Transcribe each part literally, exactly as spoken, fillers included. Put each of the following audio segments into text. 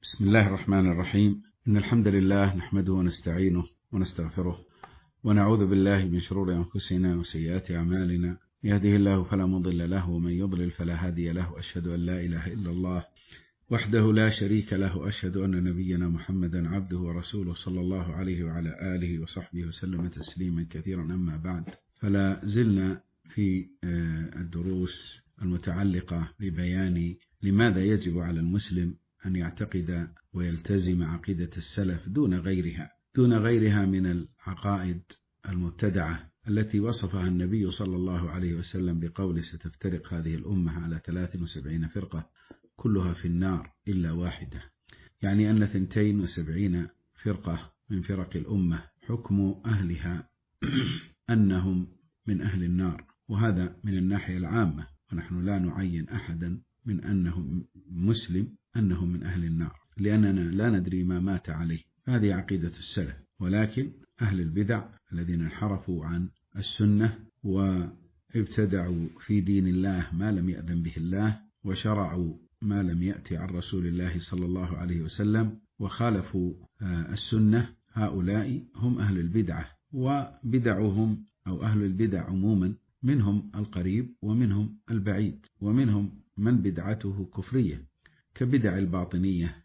بسم الله الرحمن الرحيم. إن الحمد لله نحمده ونستعينه ونستغفره ونعوذ بالله من شرور أنفسنا وسيئات أعمالنا. يهده الله فلا مضل له ومن يضلل فلا هادي له. أشهد أن لا إله إلا الله وحده لا شريك له، وأشهد أن نبينا محمدا عبده ورسوله صلى الله عليه وعلى آله وصحبه وسلم تسليما كثيرا. أما بعد، فلا زلنا في الدروس المتعلقة ببيان لماذا يجب على المسلم أن يعتقد ويلتزم عقيدة السلف دون غيرها دون غيرها من العقائد المبتدعة التي وصفها النبي صلى الله عليه وسلم بقوله: ستفترق هذه الأمة على ثلاث وسبعين فرقة كلها في النار إلا واحدة. يعني أن ثنتين وسبعين فرقة من فرق الأمة حكم أهلها أنهم من أهل النار، وهذا من الناحية العامة، ونحن لا نعين أحدا من أنه مسلم أنه من أهل النار، لأننا لا ندري ما مات عليه. هذه عقيدة السلف. ولكن أهل البدع الذين انحرفوا عن السنة وابتدعوا في دين الله ما لم يأذن به الله، وشرعوا ما لم يأتي عن رسول الله صلى الله عليه وسلم، وخالفوا السنة، هؤلاء هم أهل البدعة. وبدعهم أو أهل البدع عموما منهم القريب ومنهم البعيد، ومنهم من بدعته كفرية كبدع الباطنية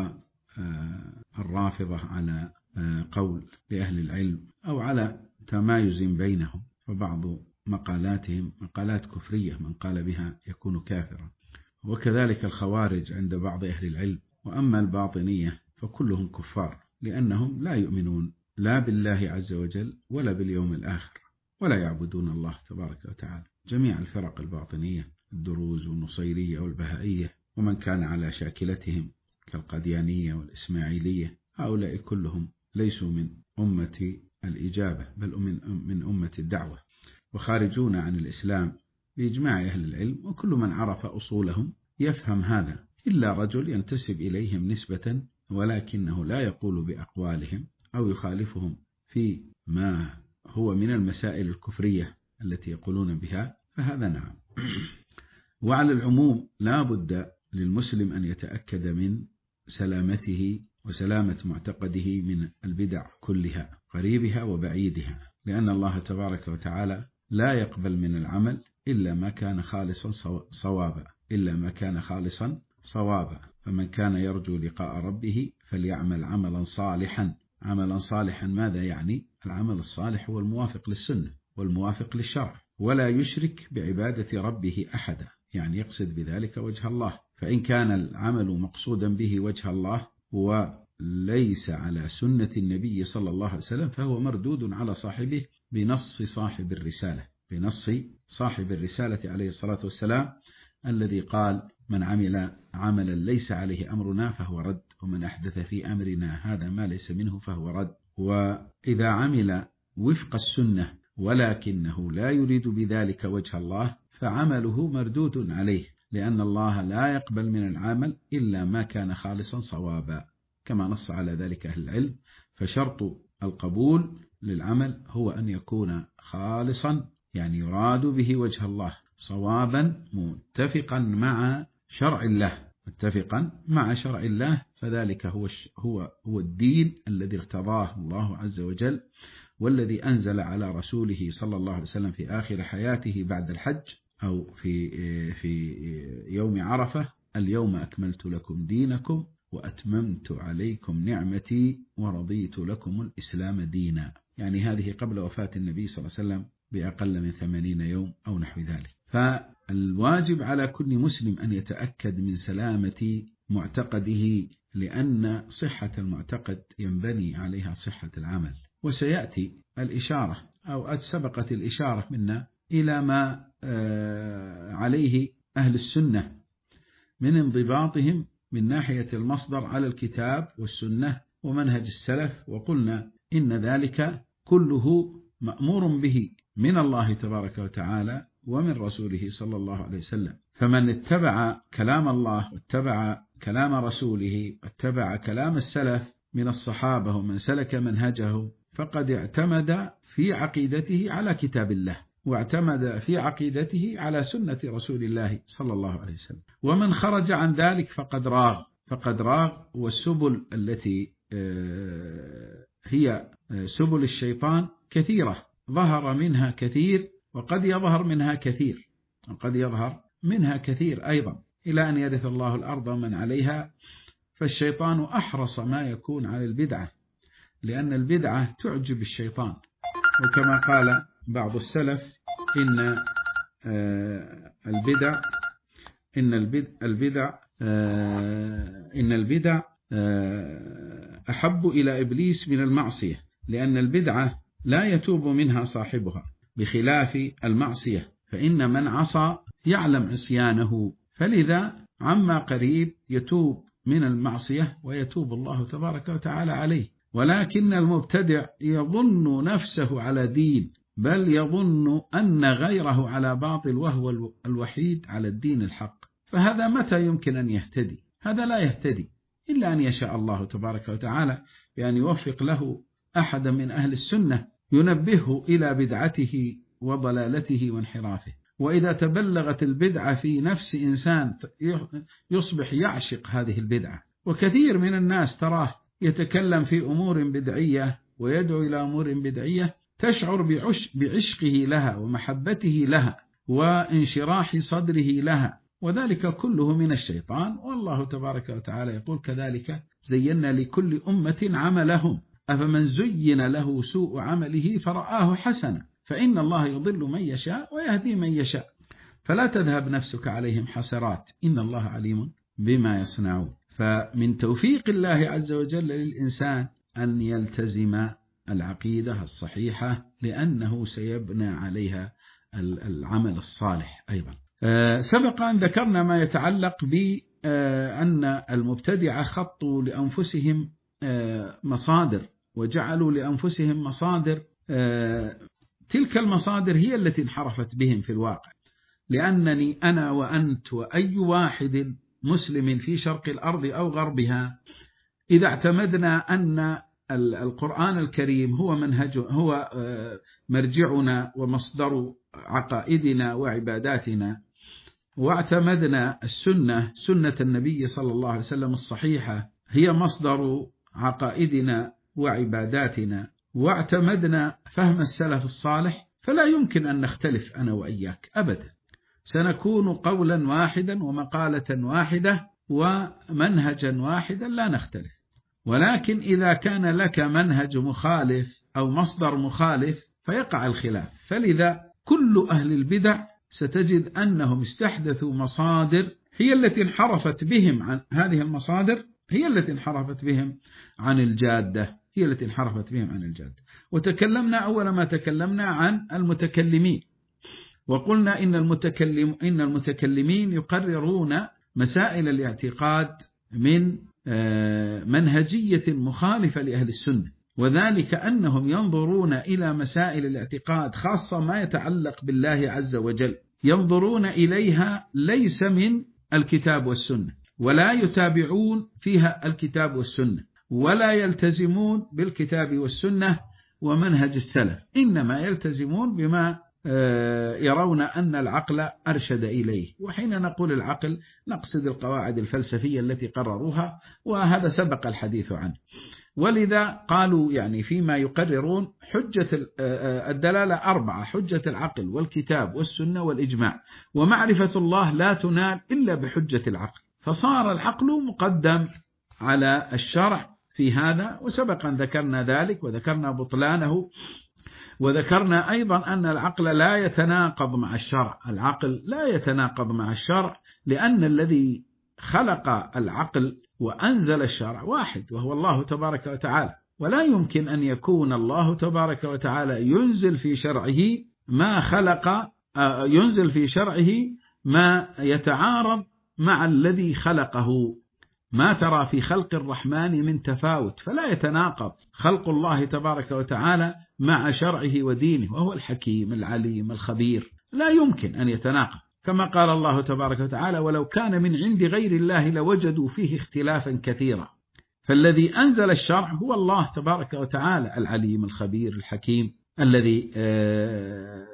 والرافضة على قول لأهل العلم أو على تمايز بينهم، فبعض مقالاتهم مقالات كفرية من قال بها يكون كافرا، وكذلك الخوارج عند بعض أهل العلم. وأما الباطنية فكلهم كفار، لأنهم لا يؤمنون لا بالله عز وجل ولا باليوم الآخر، ولا يعبدون الله تبارك وتعالى. جميع الفرق الباطنية، الدروز والنصيرية والبهائية ومن كان على شاكلتهم كالقديانية والإسماعيلية، هؤلاء كلهم ليسوا من أمة الإجابة، بل من من أمة الدعوة، وخارجون عن الإسلام بإجماع أهل العلم. وكل من عرف أصولهم يفهم هذا، إلا رجل ينتسب إليهم نسبة ولكنه لا يقول بأقوالهم أو يخالفهم في ما هو من المسائل الكفرية التي يقولون بها، فهذا نعم. وعلى العموم لا بد للمسلم أن يتأكد من سلامته وسلامة معتقده من البدع كلها، قريبها وبعيدها، لأن الله تبارك وتعالى لا يقبل من العمل إلا ما كان خالصا صوابا إلا ما كان خالصا صوابا فمن كان يرجو لقاء ربه فليعمل عملا صالحا. عملا صالحا ماذا يعني؟ العمل الصالح هو الموافق للسنة والموافق للشرع، ولا يشرك بعبادة ربه أحدا، يعني يقصد بذلك وجه الله. فإن كان العمل مقصودا به وجه الله وليس على سنة النبي صلى الله عليه وسلم فهو مردود على صاحبه بنص صاحب الرسالة بنص صاحب الرسالة عليه الصلاة والسلام، الذي قال: من عمل عملا ليس عليه أمرنا فهو رد، ومن أحدث في أمرنا هذا ما ليس منه فهو رد. وإذا عمل وفق السنة ولكنه لا يريد بذلك وجه الله فعمله مردود عليه، لأن الله لا يقبل من العمل إلا ما كان خالصا صوابا، كما نص على ذلك أهل العلم. فشرط القبول للعمل هو أن يكون خالصا، يعني يراد به وجه الله، صوابا متفقا مع شرع الله متفقا مع شرع الله فذلك هو هو هو الدين الذي ارتضاه الله عز وجل، والذي أنزل على رسوله صلى الله عليه وسلم في آخر حياته بعد الحج أو في في يوم عرفة: اليوم أكملت لكم دينكم وأتممت عليكم نعمتي ورضيت لكم الإسلام دينا. يعني هذه قبل وفاة النبي صلى الله عليه وسلم بأقل من ثمانين يوم أو نحو ذلك. فالواجب على كل مسلم أن يتأكد من سلامة معتقده، لأن صحة المعتقد ينبني عليها صحة العمل. وسيأتي الإشارة أو سبقت الإشارة منا إلى ما عليه أهل السنة من انضباطهم من ناحية المصدر على الكتاب والسنة ومنهج السلف، وقلنا إن ذلك كله مأمور به من الله تبارك وتعالى ومن رسوله صلى الله عليه وسلم. فمن اتبع كلام الله واتبع كلام رسوله واتبع كلام السلف من الصحابة ومن سلك منهجه فقد اعتمد في عقيدته على كتاب الله، واعتمد في عقيدته على سنة رسول الله صلى الله عليه وسلم. ومن خرج عن ذلك فقد راغ فقد راغ. والسبل التي هي سبل الشيطان كثيرة، ظهر منها كثير وقد يظهر منها كثير وقد يظهر منها كثير أيضا إلى أن يرث الله الأرض من عليها. فالشيطان أحرص ما يكون على البدعة، لأن البدعة تعجب الشيطان. وكما قال بعض السلف إن البدع إن البدع إن البدع أحب إلى إبليس من المعصية، لأن البدعة لا يتوب منها صاحبها، بخلاف المعصية فإن من عصى يعلم عصيانه، فلذا عما قريب يتوب من المعصية ويتوب الله تبارك وتعالى عليه. ولكن المبتدع يظن نفسه على دين، بل يظن أن غيره على باطل، وهو الوحيد على الدين الحق. فهذا متى يمكن أن يهتدي؟ هذا لا يهتدي إلا أن يشاء الله تبارك وتعالى بأن يوفق له أحد من أهل السنة ينبهه إلى بدعته وضلالته وانحرافه. وإذا تبلغت البدعة في نفس إنسان يصبح يعشق هذه البدعة. وكثير من الناس تراه يتكلم في أمور بدعية ويدعو إلى أمور بدعية، تشعر بعش بعشقه لها ومحبته لها وانشراح صدره لها، وذلك كله من الشيطان. والله تبارك وتعالى يقول: كذلك زينا لكل أمة عملهم أفمن زين له سوء عمله فرآه حسنا فإن الله يضل من يشاء ويهدي من يشاء فلا تذهب نفسك عليهم حسرات إن الله عليم بما يصنعون. فمن توفيق الله عز وجل للإنسان أن يلتزم العقيدة الصحيحة، لأنه سيبنى عليها العمل الصالح أيضا. سبق أن ذكرنا ما يتعلق بأن المبتدعة خطوا لأنفسهم مصادر وجعلوا لأنفسهم مصادر، تلك المصادر هي التي انحرفت بهم في الواقع. لأنني أنا وأنت وأي واحد مسلم في شرق الأرض أو غربها إذا اعتمدنا أن القرآن الكريم هو منهج هو مرجعنا ومصدر عقائدنا وعباداتنا، واعتمدنا السنة سنة النبي صلى الله عليه وسلم الصحيحة هي مصدر عقائدنا وعباداتنا، واعتمدنا فهم السلف الصالح، فلا يمكن أن نختلف أنا وإياك أبدا. سنكون قولا واحدا ومقالة واحدة ومنهجا واحدا لا نختلف. ولكن إذا كان لك منهج مخالف أو مصدر مخالف فيقع الخلاف. فلذا كل أهل البدع ستجد أنهم استحدثوا مصادر هي التي انحرفت بهم عن هذه المصادر هي التي انحرفت بهم عن الجادة هي التي انحرفت بهم عن الجادة. وتكلمنا أول ما تكلمنا عن المتكلمين، وقلنا إن المتكلم إن المتكلمين يقررون مسائل الاعتقاد من منهجية مخالفة لأهل السنة، وذلك أنهم ينظرون إلى مسائل الاعتقاد خاصة ما يتعلق بالله عز وجل، ينظرون إليها ليس من الكتاب والسنة، ولا يتابعون فيها الكتاب والسنة، ولا يلتزمون بالكتاب والسنة ومنهج السلف، إنما يلتزمون بما يرون أن العقل أرشد إليه. وحين نقول العقل نقصد القواعد الفلسفية التي قرروها، وهذا سبق الحديث عنه. ولذا قالوا يعني فيما يقررون حجة الدلالة أربعة: حجة العقل والكتاب والسنة والإجماع، ومعرفة الله لا تنال إلا بحجة العقل، فصار العقل مقدم على الشرع في هذا. وسبق أن ذكرنا ذلك وذكرنا بطلانه، وذكرنا أيضا أن العقل لا يتناقض مع الشرع. العقل لا يتناقض مع الشرع، لأن الذي خلق العقل وأنزل الشرع واحد وهو الله تبارك وتعالى، ولا يمكن أن يكون الله تبارك وتعالى ينزل في شرعه ما خلق ينزل في شرعه ما يتعارض مع الذي خلقه. ما ترى في خلق الرحمن من تفاوت، فلا يتناقض خلق الله تبارك وتعالى مع شرعه ودينه، وهو الحكيم العليم الخبير، لا يمكن أن يتناقض. كما قال الله تبارك وتعالى: ولو كان من عند غير الله لوجدوا فيه اختلافا كثيرا. فالذي أنزل الشرع هو الله تبارك وتعالى العليم الخبير الحكيم، الذي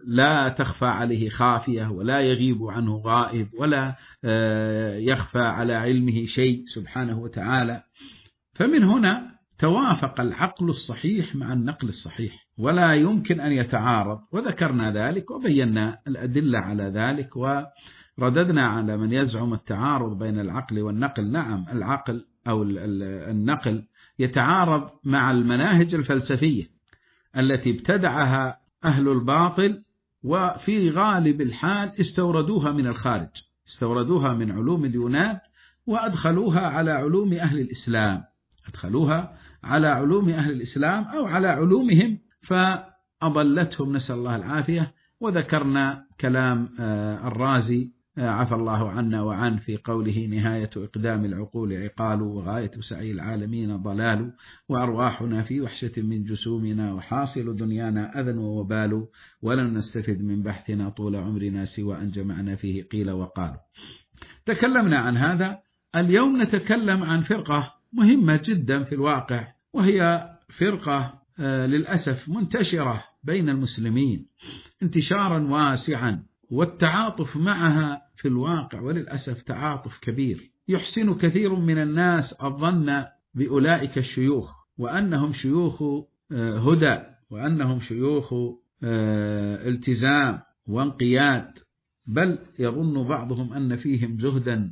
لا تخفى عليه خافية ولا يغيب عنه غائب ولا يخفى على علمه شيء سبحانه وتعالى. فمن هنا توافق العقل الصحيح مع النقل الصحيح ولا يمكن أن يتعارض، وذكرنا ذلك وبينا الأدلة على ذلك ورددنا على من يزعم التعارض بين العقل والنقل. نعم، العقل أو النقل يتعارض مع المناهج الفلسفية التي ابتدعها أهل الباطل، وفي غالب الحال استوردوها من الخارج، استوردوها من علوم اليونان وأدخلوها على علوم أهل الإسلام، أدخلوها على علوم أهل الإسلام أو على علومهم فأضلتهم، نسأل الله العافية. وذكرنا كلام الرازي عفى الله عنا وعن في قوله: نهاية إقدام العقول عقال، وغاية سعي العالمين ضلال، وأرواحنا في وحشة من جسومنا، وحاصل دنيانا أذى ووبال، ولن نستفد من بحثنا طول عمرنا سوى أن جمعنا فيه قيل وقالوا. تكلمنا عن هذا. اليوم نتكلم عن فرقة مهمة جدا في الواقع، وهي فرقة للأسف منتشرة بين المسلمين انتشارا واسعا، والتعاطف معها في الواقع وللأسف تعاطف كبير. يحسن كثير من الناس الظن بأولئك الشيوخ وأنهم شيوخ هدى وأنهم شيوخ التزام وانقياد، بل يظن بعضهم أن فيهم زهدا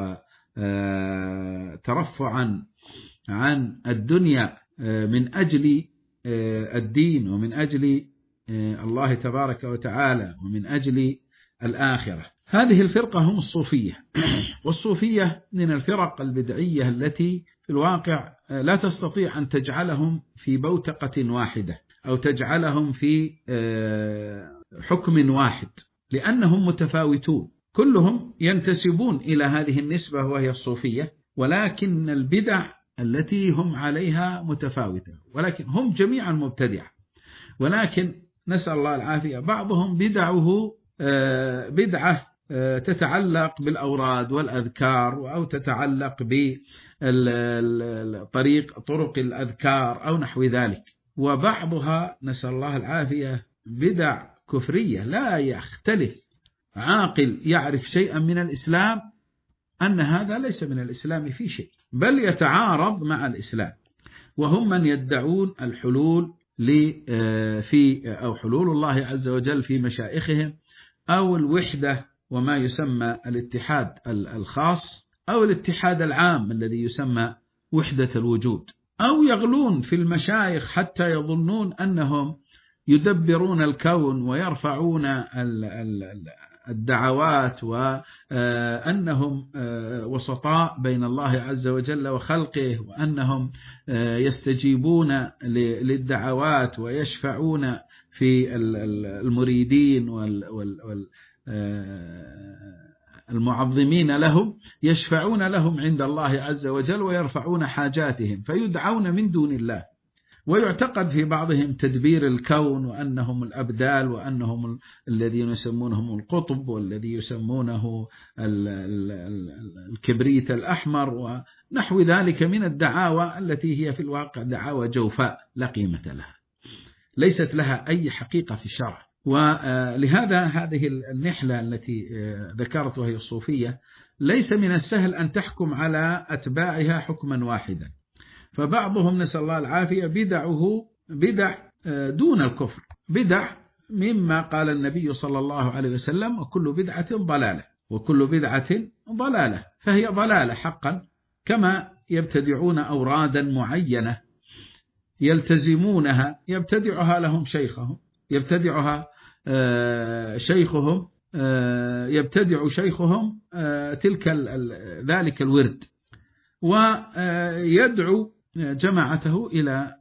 وترفعا عن الدنيا من أجل الدين ومن أجل الله تبارك وتعالى ومن أجل الآخرة. هذه الفرقة هم الصوفية، والصوفية من الفرق البدعية التي في الواقع لا تستطيع أن تجعلهم في بوتقة واحدة أو تجعلهم في حكم واحد، لأنهم متفاوتون، كلهم ينتسبون إلى هذه النسبة وهي الصوفية، ولكن البدع التي هم عليها متفاوتة، ولكن هم جميعا مبتدعة، ولكن نسأل الله العافية بعضهم بدعه بدعة تتعلق بالأوراد والأذكار أو تتعلق بطريق طرق الأذكار أو نحو ذلك، وبعضها نسأل الله العافية بدع كفرية لا يختلف عاقل يعرف شيئا من الإسلام أن هذا ليس من الإسلام في شيء، بل يتعارض مع الإسلام. وهم من يدعون الحلول في أو حلول الله عز وجل في مشائخهم، أو الوحدة وما يسمى الاتحاد الخاص، أو الاتحاد العام الذي يسمى وحدة الوجود، أو يغلون في المشايخ حتى يظنون أنهم يدبرون الكون ويرفعون الدعوات وأنهم وسطاء بين الله عز وجل وخلقه، وأنهم يستجيبون للدعوات ويشفعون في المريدين والمعظمين لهم، يشفعون لهم عند الله عز وجل ويرفعون حاجاتهم، فيدعون من دون الله. ويعتقد في بعضهم تدبير الكون وأنهم الأبدال وأنهم الذين يسمونهم القطب والذي يسمونه الكبريت الأحمر ونحو ذلك من الدعاوى التي هي في الواقع دعاوى جوفاء لا قيمة لها، ليست لها أي حقيقة في الشرع. ولهذا هذه النحلة التي ذكرت وهي الصوفية ليس من السهل أن تحكم على أتباعها حكما واحدا، فبعضهم نسأل الله العافية بدعه بدع دون الكفر، بدع مما قال النبي صلى الله عليه وسلم: وكل بدعة ضلالة وكل بدعة ضلالة، فهي ضلالة حقا، كما يبتدعون أورادا معينة يلتزمونها يبتدعها لهم شيخهم يبتدعها شيخهم يبتدع شيخهم تلك ذلك الورد، ويدعو جماعته إلى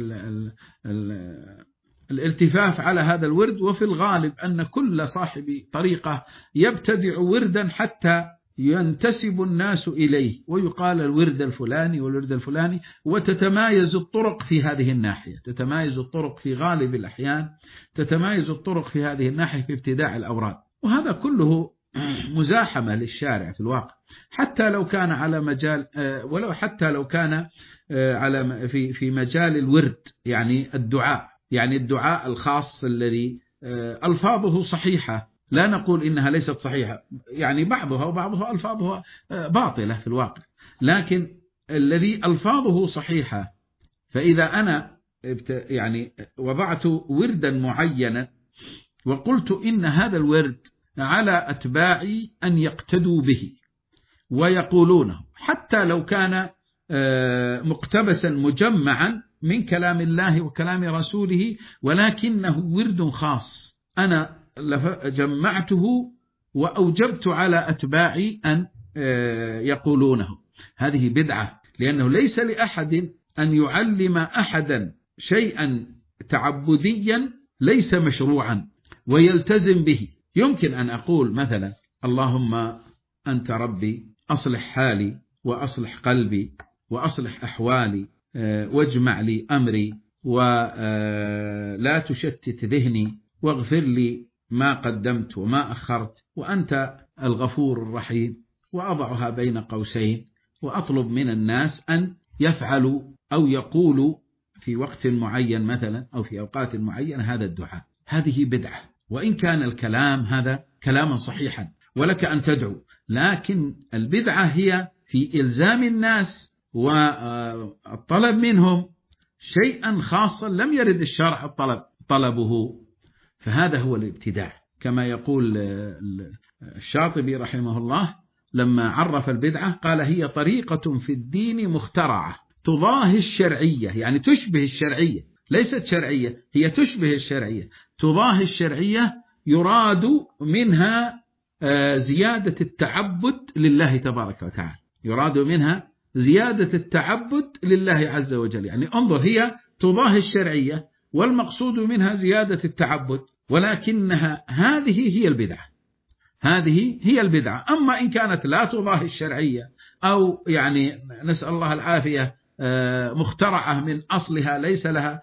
الالتفاف على هذا الورد. وفي الغالب أن كل صاحب طريقة يبتدع وردا حتى ينتسب الناس إليه ويقال الورد الفلاني والورد الفلاني، وتتمايز الطرق في هذه الناحية، تتمايز الطرق في غالب الأحيان تتمايز الطرق في هذه الناحية في ابتداع الأوراد، وهذا كله مزاحمة للشارع في الواقع، حتى لو كان على مجال ولو حتى لو كان على في في مجال الورد، يعني الدعاء، يعني الدعاء الخاص الذي ألفاظه صحيحة، لا نقول إنها ليست صحيحة، يعني بعضها وبعضها ألفاظها باطلة في الواقع، لكن الذي ألفاظه صحيحة، فإذا أنا يعني وضعت وردا معينا وقلت إن هذا الورد على أتباعي أن يقتدوا به ويقولونه، حتى لو كان مقتبسا مجمعا من كلام الله وكلام رسوله، ولكنه ورد خاص أنا جمعته وأوجبت على أتباعي أن يقولونه، هذه بدعة، لأنه ليس لأحد أن يعلم أحدا شيئا تعبديا ليس مشروعا ويلتزم به. يمكن أن أقول مثلا اللهم أنت ربي أصلح حالي وأصلح قلبي وأصلح أحوالي واجمع لي أمري ولا تشتت ذهني واغفر لي ما قدمت وما أخرت وأنت الغفور الرحيم، وأضعها بين قوسين وأطلب من الناس أن يفعلوا أو يقولوا في وقت معين مثلا أو في أوقات معينة هذا الدعاء. هذه بدعة، وإن كان الكلام هذا كلاما صحيحا ولك أن تدعو، لكن البدعة هي في إلزام الناس والطلب منهم شيئا خاصا لم يرد الشرع الطلب طلبه، فهذا هو الابتداع. كما يقول الشاطبي رحمه الله لما عرف البدعة قال هي طريقة في الدين مخترعة تضاهي الشرعية، يعني تشبه الشرعية، ليست شرعية، هي تشبه الشرعية، تضاهي الشرعية، يراد منها زيادة التعبد لله تبارك وتعالى، يراد منها زيادة التعبد لله عز وجل. يعني انظر، هي تضاهي الشرعية والمقصود منها زيادة التعبد، ولكنها هذه هي البدعة، هذه هي البدعة. أما إن كانت لا تضاهي الشرعية أو يعني نسأل الله العافية مخترعة من أصلها ليس لها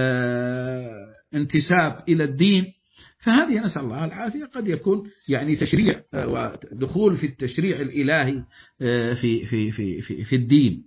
انتساب إلى الدين، فهذه نسأل الله العافية قد يكون يعني تشريع ودخول في التشريع الإلهي في في في في في الدين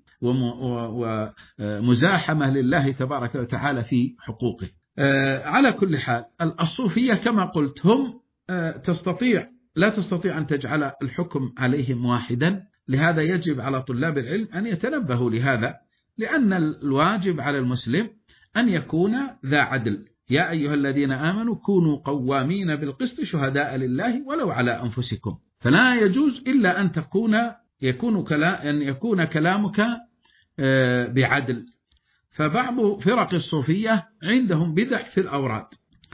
ومزاحمة لله تبارك وتعالى في حقوقه. على كل حال الصوفية كما قلت هم تستطيع لا تستطيع أن تجعل الحكم عليهم واحدا، لهذا يجب على طلاب العلم أن يتنبهوا لهذا، لأن الواجب على المسلم أن يكون ذا عدل. يا أيها الذين آمنوا كونوا قوامين بالقسط شهداء لله ولو على أنفسكم، فلا يجوز إلا أن تكون يكون كلا أن يكون كلامك بعدل. فبعض فرق الصوفية عندهم بدع في الأوراد،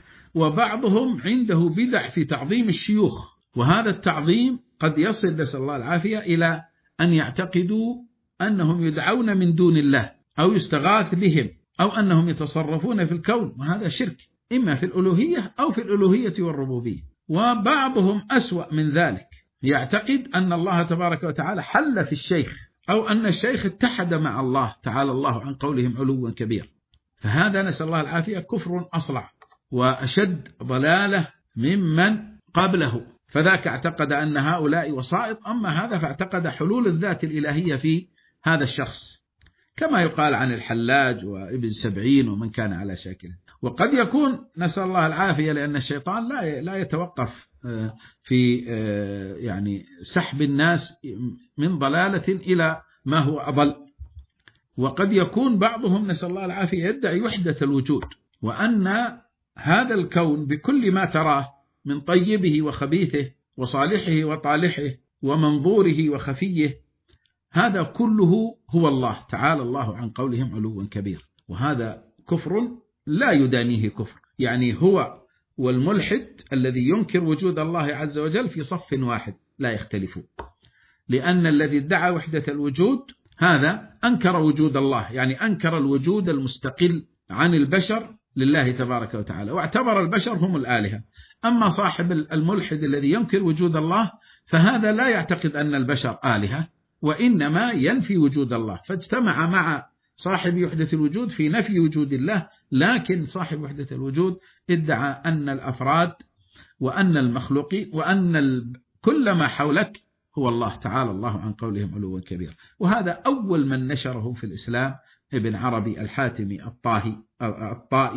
وبعضهم عنده بدع في تعظيم الشيوخ، وهذا التعظيم قد يصل نسأل الله العافية إلى أن يعتقدوا أنهم يدعون من دون الله أو يستغاث بهم أو أنهم يتصرفون في الكون، وهذا شرك إما في الألوهية أو في الألوهية والربوبية. وبعضهم أسوأ من ذلك، يعتقد أن الله تبارك وتعالى حل في الشيخ أو أن الشيخ اتحد مع الله تعالى الله عن قولهم علوا كبير، فهذا نسأل الله العافية كفر أصلع وأشد ضلالة ممن قبله، فذاك اعتقد أن هؤلاء وسائط، أما هذا فاعتقد حلول الذات الإلهية في هذا الشخص، كما يقال عن الحلاج وابن سبعين ومن كان على شاكله. وقد يكون نسأل الله العافية لأن الشيطان لا لا يتوقف في يعني سحب الناس من ضلالة إلى ما هو أضل. وقد يكون بعضهم نسأل الله العافية يدعي وحدة الوجود، وأن هذا الكون بكل ما تراه من طيبه وخبيثه وصالحه وطالحه ومنظوره وخفيه، هذا كله هو الله تعالى الله عن قولهم علوا كبير، وهذا كفر لا يدانيه كفر. يعني هو والملحد الذي ينكر وجود الله عز وجل في صف واحد لا يختلفون، لأن الذي ادعى وحدة الوجود هذا أنكر وجود الله، يعني أنكر الوجود المستقل عن البشر لله تبارك وتعالى، واعتبر البشر هم الآلهة. أما صاحب الملحد الذي ينكر وجود الله فهذا لا يعتقد أن البشر آلهة، وإنما ينفي وجود الله، فاجتمع مع صاحب وحدة الوجود في نفي وجود الله. لكن صاحب وحدة الوجود ادعى أن الأفراد وأن المخلوقين وأن كل ما حولك هو الله تعالى الله عن قولهم علوا كبير. وهذا أول من نشره في الإسلام ابن عربي الحاتمي الطاهي الطائي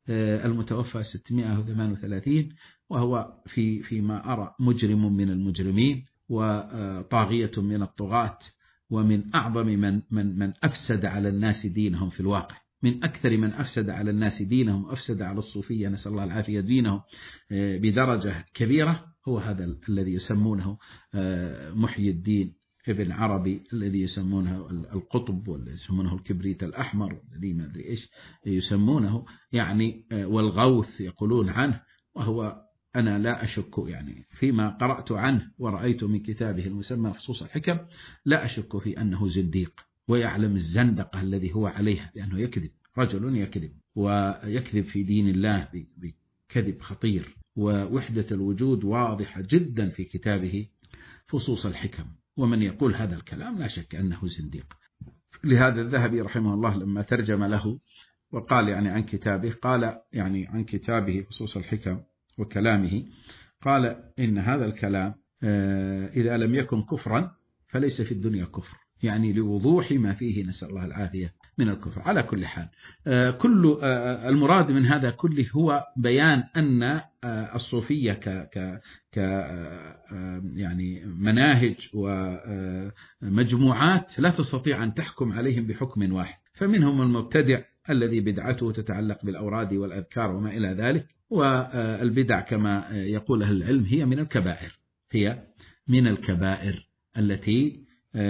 المتوفى ستمائة وثمانية وثلاثين، وهو في فيما أرى مجرم من المجرمين وطاغية من الطغاة، ومن أعظم من من من أفسد على الناس دينهم في الواقع، من أكثر من أفسد على الناس دينهم، أفسد على الصوفية نسأل الله العافية دينهم بدرجة كبيرة، هو هذا الذي يسمونه محيي الدين ابن عربي، الذي يسمونه القطب، والذي يسمونه الكبريت الأحمر، والذي ما أدري إيش يسمونه يعني، والغوث يقولون عنه. وهو أنا لا أشك يعني فيما قرأت عنه ورأيت من كتابه المسمى خصوص الحكم، لا أشك في أنه زنديق ويعلم الزندقة الذي هو عليها، لأنه يكذب، رجل يكذب ويكذب في دين الله بكذب خطير. ووحدة الوجود واضحة جدا في كتابه فصوص الحكم، ومن يقول هذا الكلام لا شك أنه زنديق. لهذا الذهبي رحمه الله لما ترجم له وقال يعني عن كتابه، قال يعني عن كتابه فصوص الحكم وكلامه، قال إن هذا الكلام إذا لم يكن كفرا فليس في الدنيا كفر، يعني لوضوح ما فيه نسأل الله العافية من الكفر. على كل حال كل المراد من هذا كله هو بيان أن الصوفية ك ك ك يعني مناهج ومجموعات لا تستطيع أن تحكم عليهم بحكم واحد، فمنهم المبتدع الذي بدعته تتعلق بالأوراد والأذكار وما إلى ذلك، والبدع كما يقول أهل العلم هي من الكبائر، هي من الكبائر التي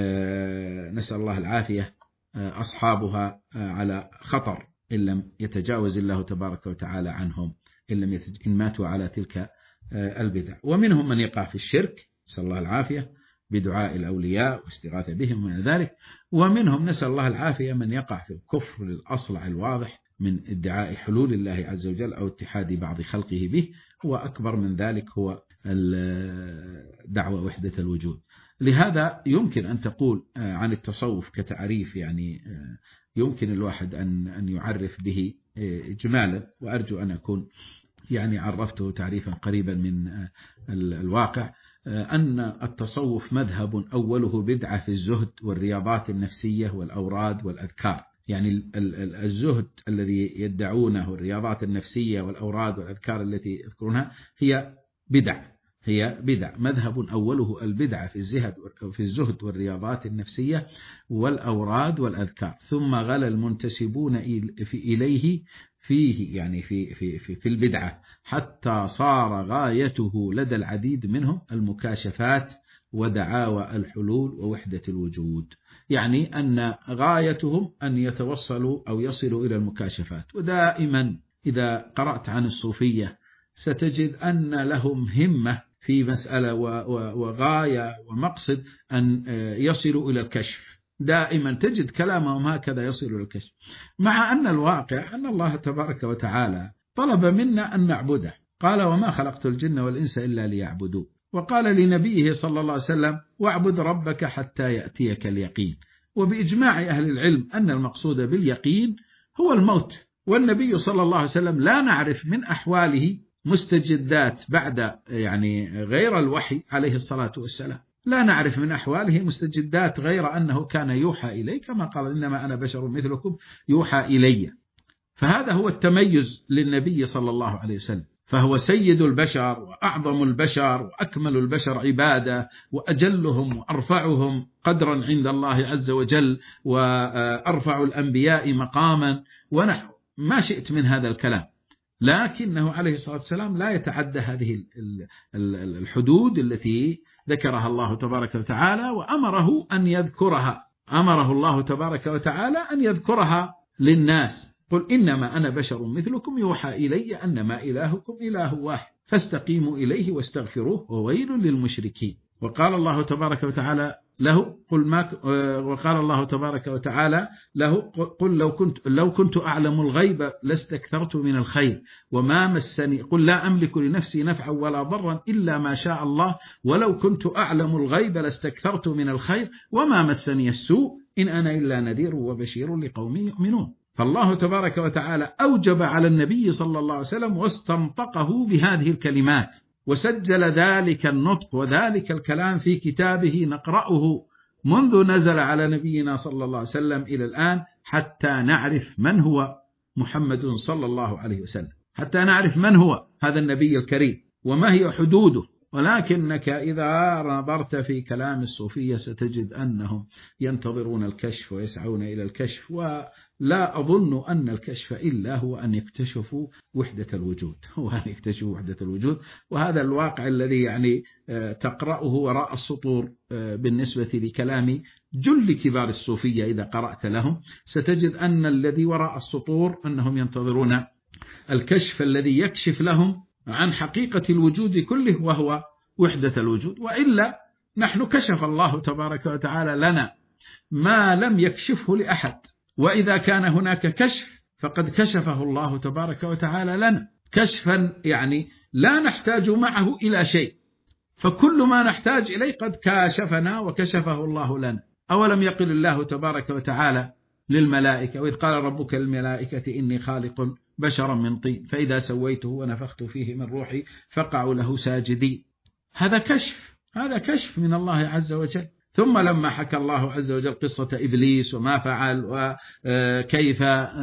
نسأل الله العافية أصحابها على خطر إن لم يتجاوز الله تبارك وتعالى عنهم، إن لم يتج... إن ماتوا على تلك البدع. ومنهم من يقع في الشرك نسأل الله العافية بدعاء الأولياء واستغاثة بهم ومن ذلك، ومنهم نسأل الله العافية من يقع في الكفر الأصلع الواضح من ادعاء حلول الله عز وجل أو اتحاد بعض خلقه به، وأكبر من ذلك هو دعوة وحدة الوجود. لهذا يمكن أن تقول عن التصوف كتعريف، يعني يمكن الواحد أن أن يعرف به إجمالا، وأرجو أن أكون يعني عرفته تعريفا قريبا من الواقع، أن التصوف مذهب أوله بدعة في الزهد والرياضات النفسية والأوراد والأذكار. يعني الزهد الذي يدعونه الرياضات النفسية والأوراد والأذكار التي يذكرونها هي بدع، هي بدع، مذهب أوله البدعة في الزهد في الزهد والرياضات النفسية والأوراد والأذكار، ثم غلا المنتسبون إليه فيه يعني في في في في البدعة حتى صار غايته لدى العديد منهم المكاشفات ودعاوى الحلول ووحدة الوجود، يعني أن غايتهم أن يتوصلوا أو يصلوا إلى المكاشفات. ودائما إذا قرأت عن الصوفية ستجد أن لهم همة في مسألة وغاية ومقصد أن يصلوا إلى الكشف، دائما تجد كلامهم هكذا يصل إلى الكشف، مع أن الواقع أن الله تبارك وتعالى طلب منا أن نعبده، قال وما خلقت الجن والإنس إلا ليعبدون، وقال لنبيه صلى الله عليه وسلم واعبد ربك حتى يأتيك اليقين. وبإجماع أهل العلم أن المقصود باليقين هو الموت، والنبي صلى الله عليه وسلم لا نعرف من أحواله مستجدات بعد يعني غير الوحي عليه الصلاة والسلام، لا نعرف من أحواله مستجدات غير أنه كان يوحى إليه، كما قال إنما أنا بشر مثلكم يوحى إلي. فهذا هو التميز للنبي صلى الله عليه وسلم، فهو سيد البشر وأعظم البشر وأكمل البشر عبادة وأجلهم وأرفعهم قدرا عند الله عز وجل وأرفع الأنبياء مقاما ونحو ما شئت من هذا الكلام، لكنه عليه الصلاة والسلام لا يتعدى هذه الحدود التي ذكرها الله تبارك وتعالى وأمره أن يذكرها، أمره الله تبارك وتعالى أن يذكرها للناس، قل إنما أنا بشر مثلكم يوحى إلي أنما إلهكم إله واحد فاستقيموا إليه واستغفروه وويل للمشركين. وقال الله تبارك وتعالى له قل ما وقال الله تبارك وتعالى له قل لو كنت لو كنت أعلم الغيب لاستكثرت من الخير وما مسني قل لا أملك لنفسي نفعا ولا ضرا إلا ما شاء الله ولو كنت أعلم الغيب لاستكثرت من الخير وما مسني السوء إن أنا إلا نذير وبشير لقوم يؤمنون. فالله تبارك وتعالى أوجب على النبي صلى الله عليه وسلم واستنطقه بهذه الكلمات، وسجل ذلك النطق وذلك الكلام في كتابه نقرأه منذ نزل على نبينا صلى الله عليه وسلم إلى الآن حتى نعرف من هو محمد صلى الله عليه وسلم، حتى نعرف من هو هذا النبي الكريم وما هي حدوده. ولكنك إذا نظرت في كلام الصوفية ستجد أنهم ينتظرون الكشف ويسعون إلى الكشف، ولا أظن أن الكشف إلا هو أن يكتشفوا وحدة الوجود، هو أن يكتشفوا وحدة الوجود. وهذا الواقع الذي يعني تقرأه وراء السطور بالنسبة لكلام جل كبار الصوفية، إذا قرأت لهم ستجد أن الذي وراء السطور أنهم ينتظرون الكشف الذي يكشف لهم عن حقيقة الوجود كله وهو وحدة الوجود. وإلا نحن كشف الله تبارك وتعالى لنا ما لم يكشفه لأحد، وإذا كان هناك كشف فقد كشفه الله تبارك وتعالى لنا كشفا يعني لا نحتاج معه إلى شيء، فكل ما نحتاج إليه قد كاشفنا وكشفه الله لنا. أولم يقل الله تبارك وتعالى للملائكة: وإذ قال ربك للملائكة إني خالق بشرا من طين فإذا سويته ونفخت فيه من روحي فقعوا له ساجدين. هذا كشف، هذا كشف من الله عز وجل. ثم لما حكى الله عز وجل قصة إبليس وما فعل وكيف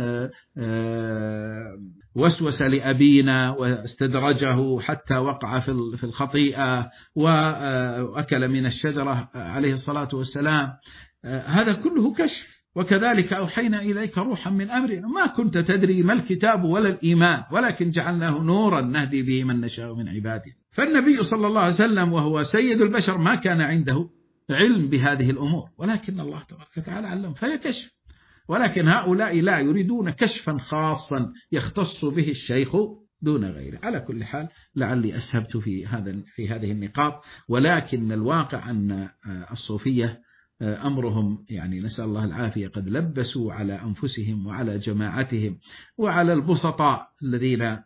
وسوس لأبينا واستدرجه حتى وقع في الخطيئة وأكل من الشجرة عليه الصلاة والسلام، هذا كله كشف. وكذلك أوحينا إليك روحا من أمرنا ما كنت تدري ما الكتاب ولا الإيمان ولكن جعلناه نورا نهدي به من نشاء من عباده. فالنبي صلى الله عليه وسلم وهو سيد البشر ما كان عنده علم بهذه الأمور، ولكن الله تبارك وتعالى علم، فهي كشف. ولكن هؤلاء لا يريدون كشفا خاصا يختص به الشيخ دون غيره. على كل حال لعلي أسهبت في هذا في هذه النقاط، ولكن الواقع أن الصوفية أمرهم يعني نسأل الله العافية قد لبسوا على أنفسهم وعلى جماعتهم وعلى البسطاء الذين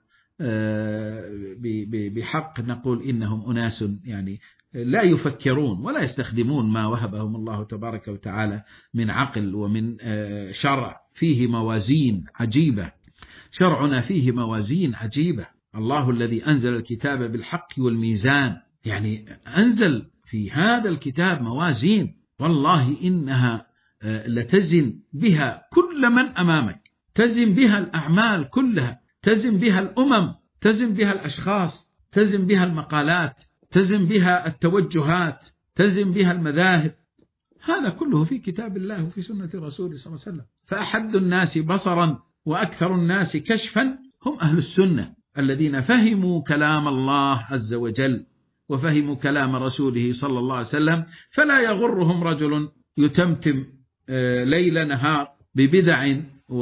بحق نقول إنهم أناس يعني لا يفكرون ولا يستخدمون ما وهبهم الله تبارك وتعالى من عقل ومن شرع فيه موازين عجيبة. شرعنا فيه موازين عجيبة. الله الذي أنزل الكتاب بالحق والميزان، يعني أنزل في هذا الكتاب موازين والله إنها لتزن بها كل من أمامك، تزن بها الأعمال كلها، تزن بها الأمم، تزن بها الأشخاص، تزن بها المقالات، تزن بها التوجهات، تزن بها المذاهب. هذا كله في كتاب الله وفي سنة رسوله صلى الله عليه وسلم. فأحد الناس بصرا وأكثر الناس كشفا هم أهل السنة الذين فهموا كلام الله عز وجل وفهموا كلام رسوله صلى الله عليه وسلم، فلا يغرهم رجل يتمتم ليل نهار ببدع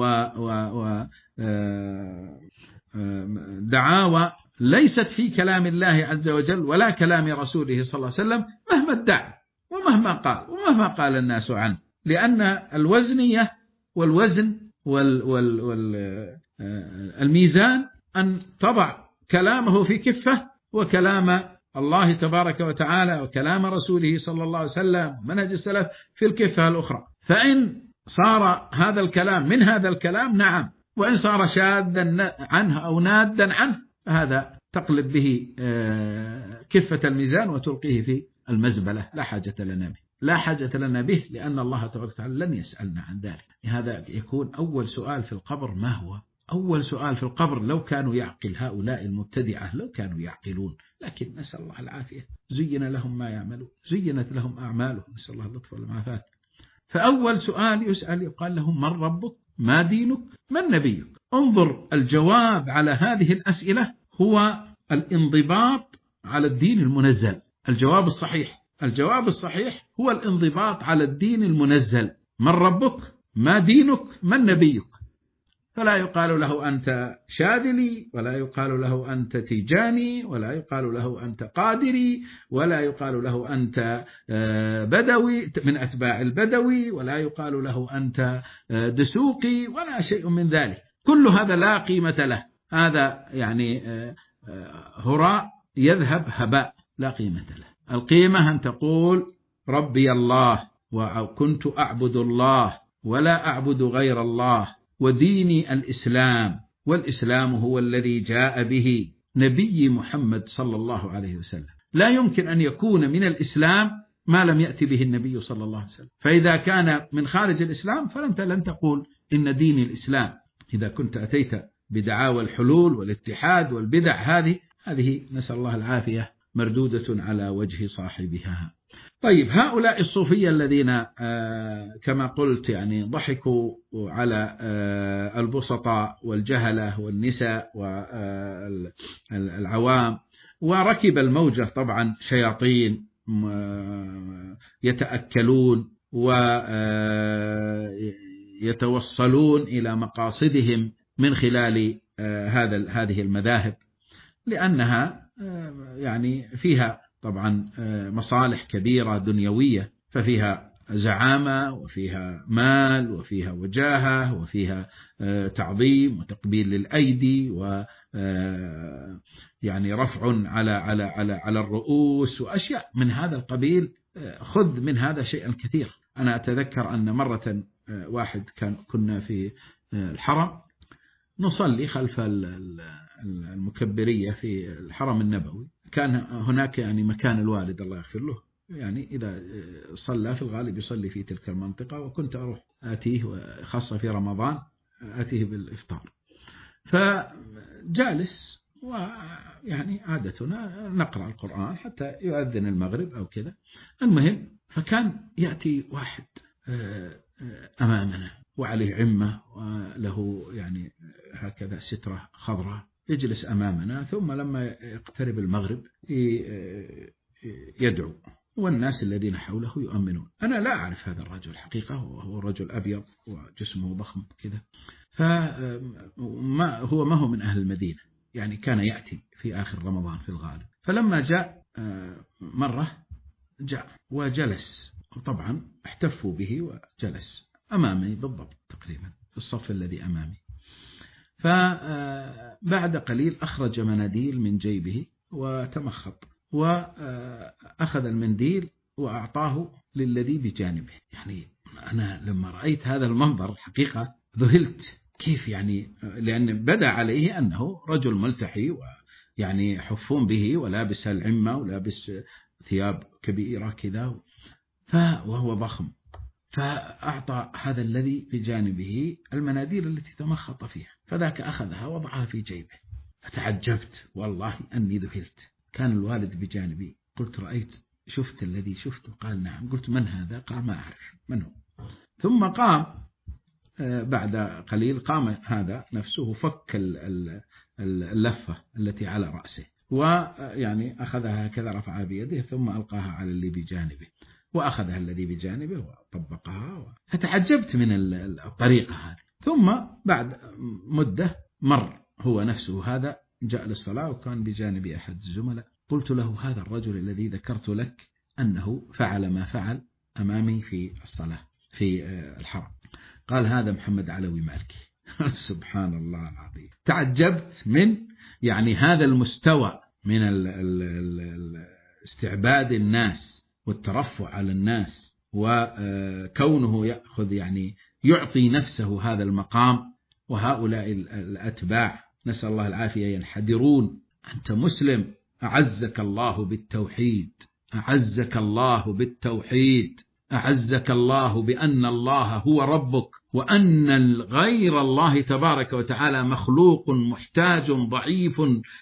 ودعاوى ليست في كلام الله عز وجل ولا كلام رسوله صلى الله عليه وسلم مهما ادعى ومهما قال ومهما قال الناس عنه. لأن الوزنية والوزن والميزان أن تضع كلامه في كفة وكلام الله تبارك وتعالى وكلام رسوله صلى الله عليه وسلم منهج السلف في الكفة الأخرى. فإن صار هذا الكلام من هذا الكلام نعم، وإن صار شاذا عنه أو نادا عنه فهذا تقلب به كفة الميزان وتلقيه في المزبلة. لا حاجة لنا به، لا حاجة لنا به، لأن الله تبارك وتعالى لن يسألنا عن ذلك. هذا يكون أول سؤال في القبر. ما هو أول سؤال في القبر؟ لو كانوا يعقل هؤلاء المبتدعة، لو كانوا يعقلون، لكن نسأل الله العافية. زين لهم ما يعملون، زينت لهم أعمالهم، نسأل الله اللطف والعافية. فأول سؤال يسأل يقال لهم: من ربك؟ ما دينك؟ من نبيك؟ انظر، الجواب على هذه الأسئلة هو الانضباط على الدين المنزل. الجواب الصحيح الجواب الصحيح هو الانضباط على الدين المنزل. من ربك؟ ما دينك؟ من نبيك؟ فلا يقال له أنت شاذلي، ولا يقال له أنت تيجاني، ولا يقال له أنت قادري، ولا يقال له أنت بدوي من أتباع البدوي، ولا يقال له أنت دسوقي، ولا شيء من ذلك. كل هذا لا قيمة له، هذا يعني هراء يذهب هباء لا قيمة له. القيمة أن تقول ربي الله وكنت أعبد الله ولا أعبد غير الله، وديني الإسلام، والإسلام هو الذي جاء به نبي محمد صلى الله عليه وسلم. لا يمكن أن يكون من الإسلام ما لم يأتي به النبي صلى الله عليه وسلم. فإذا كان من خارج الإسلام فأنت لن تقول إن ديني الإسلام. إذا كنت أتيت بدعاوى الحلول والاتحاد والبدع هذه هذه نسأل الله العافية مردودة على وجه صاحبها. طيب هؤلاء الصوفية الذين آه كما قلت يعني ضحكوا على آه البسطاء والجهلة والنساء والعوام، وركب الموجة طبعا شياطين يتأكلون ويتوصلون إلى مقاصدهم من خلال هذا هذه المذاهب، لأنها يعني فيها طبعا مصالح كبيرة دنيوية، ففيها زعامة وفيها مال وفيها وجاهة وفيها تعظيم وتقبيل للأيدي و يعني رفع على على على على الرؤوس وأشياء من هذا القبيل. خذ من هذا شيئا كثير. أنا أتذكر أن مرة واحد كان كنا في الحرم نصلي خلف المكبرية في الحرم النبوي، كان هناك يعني مكان الوالد الله يغفر له، يعني إذا صلى في الغالب يصلي في تلك المنطقة، وكنت أروح آتيه خاصة في رمضان آتيه بالإفطار، فجالس ويعني عادتنا نقرأ القرآن حتى يؤذن المغرب أو كذا. المهم فكان يأتي واحد أمامنا وعليه عمة وله يعني هكذا سترة خضراء، يجلس أمامنا، ثم لما يقترب المغرب يدعو والناس الذين حوله يؤمنون. أنا لا أعرف هذا الرجل حقيقة، هو رجل أبيض وجسمه ضخم كذا، فما هو ما هو من أهل المدينة، يعني كان يأتي في آخر رمضان في الغالب. فلما جاء مرة جاء وجلس، وطبعا احتفوا به وجلس أمامي بالضبط تقريبا في الصف الذي أمامي. فبعد قليل أخرج مناديل من جيبه وتمخط وأخذ المنديل وأعطاه للذي بجانبه. يعني أنا لما رأيت هذا المنظر حقيقة ذهلت، كيف يعني، لأن بدأ عليه أنه رجل ملتحي ويعني يحفون به ولابس العمة ولابس ثياب كبيرة كذا وهو ضخم، فأعطى هذا الذي بجانبه المناديل التي تمخط فيها، فذاك أخذها وضعها في جيبه. فتعجبت والله أني ذهلت. كان الوالد بجانبي، قلت رأيت شفت الذي شفته؟ قال نعم. قلت من هذا؟ قال ما أعرف من هو. ثم قام بعد قليل، قام هذا نفسه فك اللفة التي على رأسه ويعني أخذها هكذا رفعها بيده ثم ألقاها على اللي بجانبه، وأخذها الذي بجانبه وطبقها. فتعجبت من الطريقة هذه. ثم بعد مدة مر هو نفسه هذا جاء للصلاة وكان بجانب أحد الزملاء، قلت له هذا الرجل الذي ذكرت لك أنه فعل ما فعل أمامي في الصلاة في الحرم، قال هذا محمد علوي مالكي. سبحان الله العظيم. تعجبت من يعني هذا المستوى من استعباد الناس والترفع على الناس، وكونه يأخذ يعني يعطي نفسه هذا المقام، وهؤلاء الأتباع نسأل الله العافية ينحدرون. أنت مسلم، أعزك الله بالتوحيد، أعزك الله بالتوحيد، أعزك الله بأن الله هو ربك، وأن غير الله تبارك وتعالى مخلوق محتاج ضعيف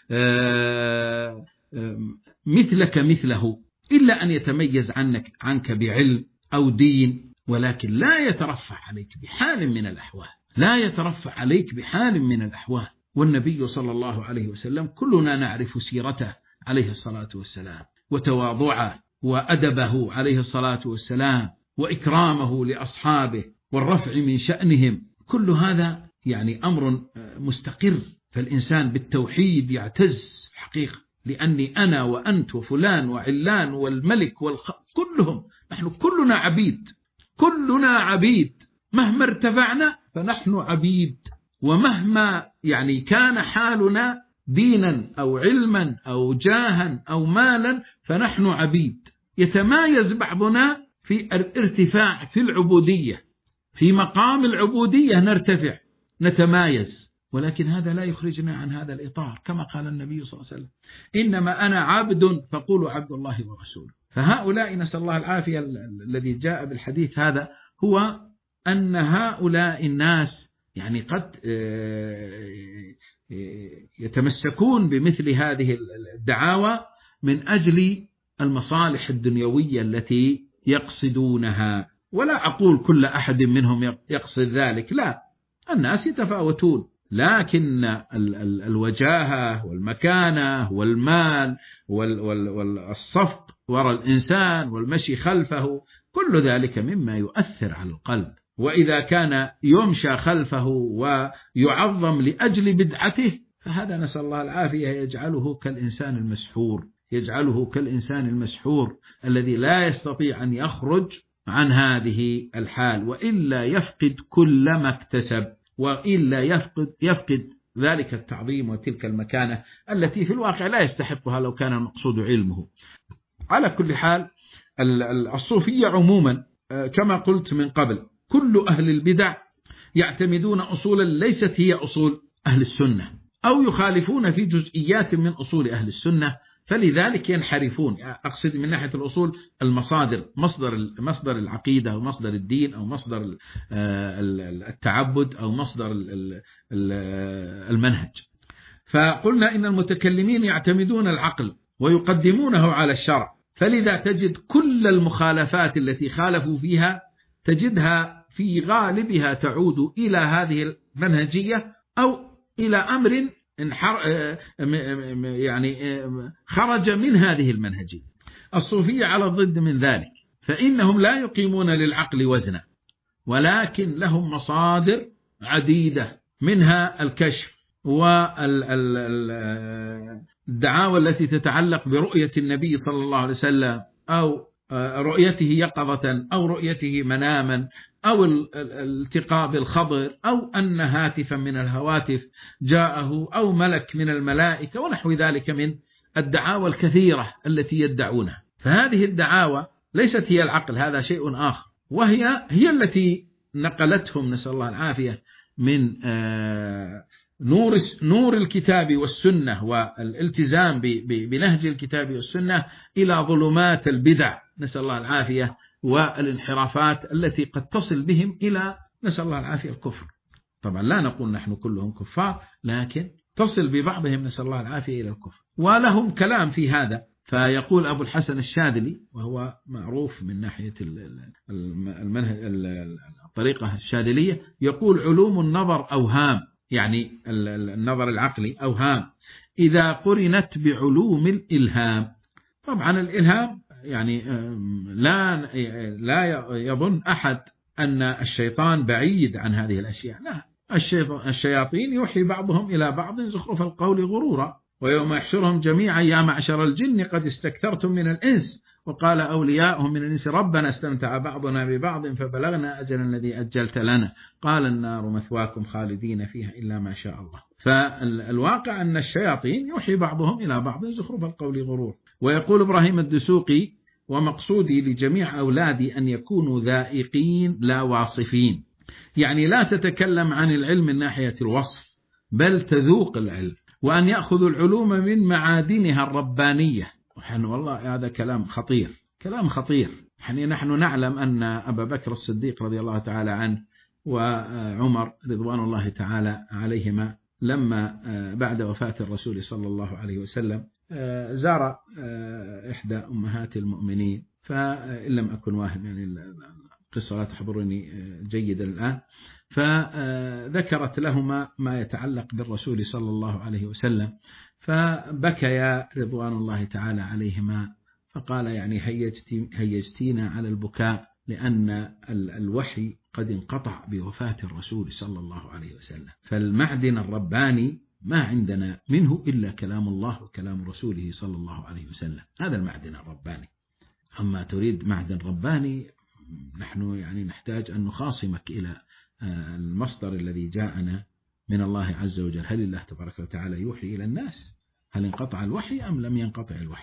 مثلك مثله، إلا أن يتميز عنك عنك بعلم أو دين، ولكن لا يترفع عليك بحال من الأحوال، لا يترفع عليك بحال من الأحوال. والنبي صلى الله عليه وسلم كلنا نعرف سيرته عليه الصلاة والسلام، وتواضعه وأدبه عليه الصلاة والسلام، وإكرامه لأصحابه والرفع من شأنهم. كل هذا يعني أمر مستقر، فالإنسان بالتوحيد يعتز حقيقة، لأني أنا وأنت وفلان وعلان والملك والخ... كلهم نحن كلنا عبيد، كلنا عبيد، مهما ارتفعنا فنحن عبيد، ومهما يعني كان حالنا دينا أو علما أو جاها أو مالا فنحن عبيد. يتمايز بعضنا في الارتفاع في العبودية، في مقام العبودية نرتفع نتمايز، ولكن هذا لا يخرجنا عن هذا الإطار، كما قال النبي صلى الله عليه وسلم إنما أنا عبد فقولوا عبد الله ورسوله. فهؤلاء نسأل الله العافية، الذي جاء بالحديث هذا هو أن هؤلاء الناس يعني قد يتمسكون بمثل هذه الدعاوى من أجل المصالح الدنيوية التي يقصدونها. ولا أقول كل أحد منهم يقصد ذلك، لا، الناس يتفاوتون، لكن الوجاهة والمكانة والمال والصفق وراء الإنسان والمشي خلفه، كل ذلك مما يؤثر على القلب. وإذا كان يمشى خلفه ويعظم لأجل بدعته، فهذا نسأل الله العافية يجعله كالإنسان المسحور، يجعله كالإنسان المسحور الذي لا يستطيع أن يخرج عن هذه الحال، وإلا يفقد كل ما اكتسب، وإلا يفقد, يفقد ذلك التعظيم وتلك المكانة التي في الواقع لا يستحقها لو كان المقصود علمه. على كل حال، الصوفية عموما كما قلت من قبل، كل أهل البدع يعتمدون أصولا ليست هي أصول أهل السنة، أو يخالفون في جزئيات من أصول أهل السنة، فلذلك ينحرفون. أقصد من ناحية الأصول المصادر، مصدر مصدر العقيدة أو مصدر الدين أو مصدر التعبد أو مصدر المنهج. فقلنا إن المتكلمين يعتمدون العقل ويقدمونه على الشرع، فلذا تجد كل المخالفات التي خالفوا فيها تجدها في غالبها تعود إلى هذه المنهجية أو إلى أمر يعني خرج من هذه المنهجية. الصوفية على الضد من ذلك، فإنهم لا يقيمون للعقل وزنا، ولكن لهم مصادر عديدة، منها الكشف والدعاوى التي تتعلق برؤية النبي صلى الله عليه وسلم، أو رؤيته يقظة أو رؤيته مناما، أو الالتقاء بالخضر، أو أن هاتفا من الهواتف جاءه، أو ملك من الملائكة، ونحو ذلك من الدعاوى الكثيرة التي يدعونها. فهذه الدعاوى ليست هي العقل، هذا شيء آخر، وهي هي التي نقلتهم نسأل الله العافية من نور نور الكتاب والسنة والالتزام بنهج الكتاب والسنة إلى ظلمات البدع نسأل الله العافية، والانحرافات التي قد تصل بهم إلى نسأل الله العافية الكفر. طبعا لا نقول نحن كلهم كفار، لكن تصل ببعضهم نسأل الله العافية إلى الكفر، ولهم كلام في هذا. فيقول أبو الحسن الشاذلي، وهو معروف من ناحية المنهج الطريقة الشاذلية، يقول: علوم النظر أوهام، يعني النظر العقلي أوهام إذا قرنت بعلوم الإلهام. طبعا الإلهام يعني لا لا يظن أحد أن الشيطان بعيد عن هذه الأشياء، لا، الشياطين يوحي بعضهم إلى بعض زخرف القول غرورا، ويوم يحشرهم جميعا يا معشر الجن قد استكثرتم من الإنس وقال أولياؤهم من الإنس ربنا استمتع بعضنا ببعض فبلغنا أجل الذي أجلت لنا قال النار مثواكم خالدين فيها إلا ما شاء الله. فالواقع أن الشياطين يوحي بعضهم إلى بعض زخرف القول غرور. ويقول إبراهيم الدسوقي: ومقصودي لجميع أولادي أن يكونوا ذائقين لا واصفين، يعني لا تتكلم عن العلم من ناحية الوصف، بل تذوق العلم، وأن يأخذوا العلوم من معادنها الربانية. وحن والله هذا كلام خطير، كلام خطير. يعني نحن نعلم أن أبا بكر الصديق رضي الله تعالى عنه وعمر رضوان الله تعالى عليهما لما بعد وفاة الرسول صلى الله عليه وسلم زار إحدى أمهات المؤمنين، فإن لم أكن واهم يعني القصة لا تحضرني جيدا الآن، فذكرت لهما ما يتعلق بالرسول صلى الله عليه وسلم، فبكيا رضوان الله تعالى عليهما، فقال: يعني هيجتي هيجتينا على البكاء لأن الوحي قد انقطع بوفاة الرسول صلى الله عليه وسلم، فالمعدن الرباني ما عندنا منه إلا كلام الله وكلام رسوله صلى الله عليه وسلم، هذا المعدن الرباني. أما تريد معدن رباني، نحن يعني نحتاج أن نخاصمك إلى المصدر الذي جاءنا من الله عز وجل. هل الله تبارك وتعالى يوحي إلى الناس؟ هل انقطع الوحي أم لم ينقطع الوحي؟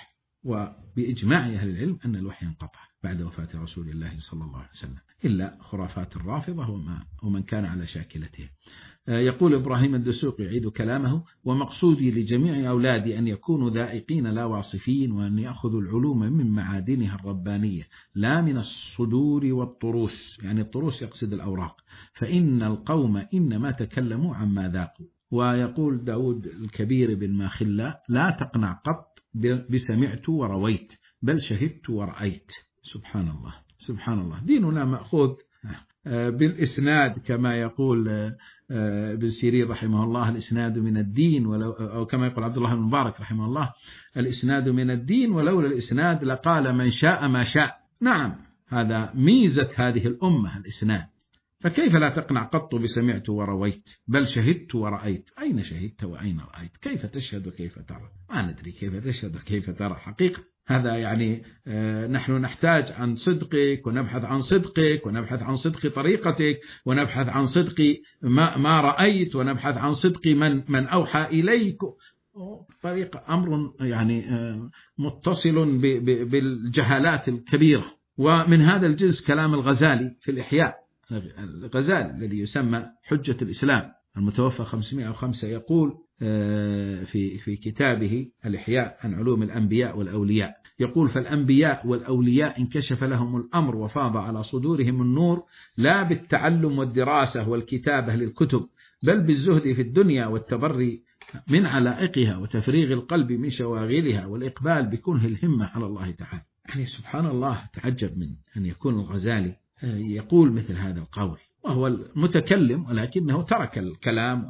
وبإجماع أهل العلم أن الوحي انقطع بعد وفاة رسول الله صلى الله عليه وسلم، إلا خرافات الرافضة وما ومن كان على شاكلته. يقول إبراهيم الدسوقي يعيد كلامه: ومقصودي لجميع أولادي أن يكونوا ذائقين لا واصفين، وأن يأخذوا العلوم من معادنها الربانية لا من الصدور والطروس، يعني الطروس يقصد الأوراق، فإن القوم إنما تكلموا عما ذاقوا. ويقول داود الكبير بن ماخلة: لا تقنع قط بسمعت ورويت، بل شهدت ورأيت. سبحان الله سبحان الله. ديننا مأخوذ بالإسناد كما يقول ابن سيرين رحمه الله: الإسناد من الدين، ولو أو كما يقول عبد الله بن مبارك رحمه الله: الإسناد من الدين ولولا الإسناد لقال من شاء ما شاء. نعم، هذا ميزة هذه الأمة الإسناد. فكيف لا تقنع قط بسمعت ورويت، بل شهدت ورأيت؟ أين شهدت وأين رأيت؟ كيف تشهد وكيف ترى؟ ما ندري كيف تشهد وكيف ترى حقيقة. هذا يعني آه نحن نحتاج عن صدقك، ونبحث عن صدقك، ونبحث عن صدق طريقتك، ونبحث عن صدق ما, ما رأيت، ونبحث عن صدق من, من أوحى إليك. طريقة أمر يعني آه متصل ب ب بالجهالات الكبيرة. ومن هذا الجزء كلام الغزالي في الإحياء. الغزالي الذي يسمى حجة الإسلام المتوفى خمسمائة وخمسة يقول في في كتابه الإحياء عن علوم الأنبياء والأولياء، يقول: فالأنبياء والأولياء انكشف لهم الأمر وفاض على صدورهم النور، لا بالتعلم والدراسة والكتابة للكتب، بل بالزهد في الدنيا والتبري من علائقها وتفريغ القلب من شواغلها والإقبال بكنه الهمة على الله تعالى. يعني سبحان الله، تعجب من أن يكون الغزالي يقول مثل هذا القول، وهو المتكلم ولكنه ترك الكلام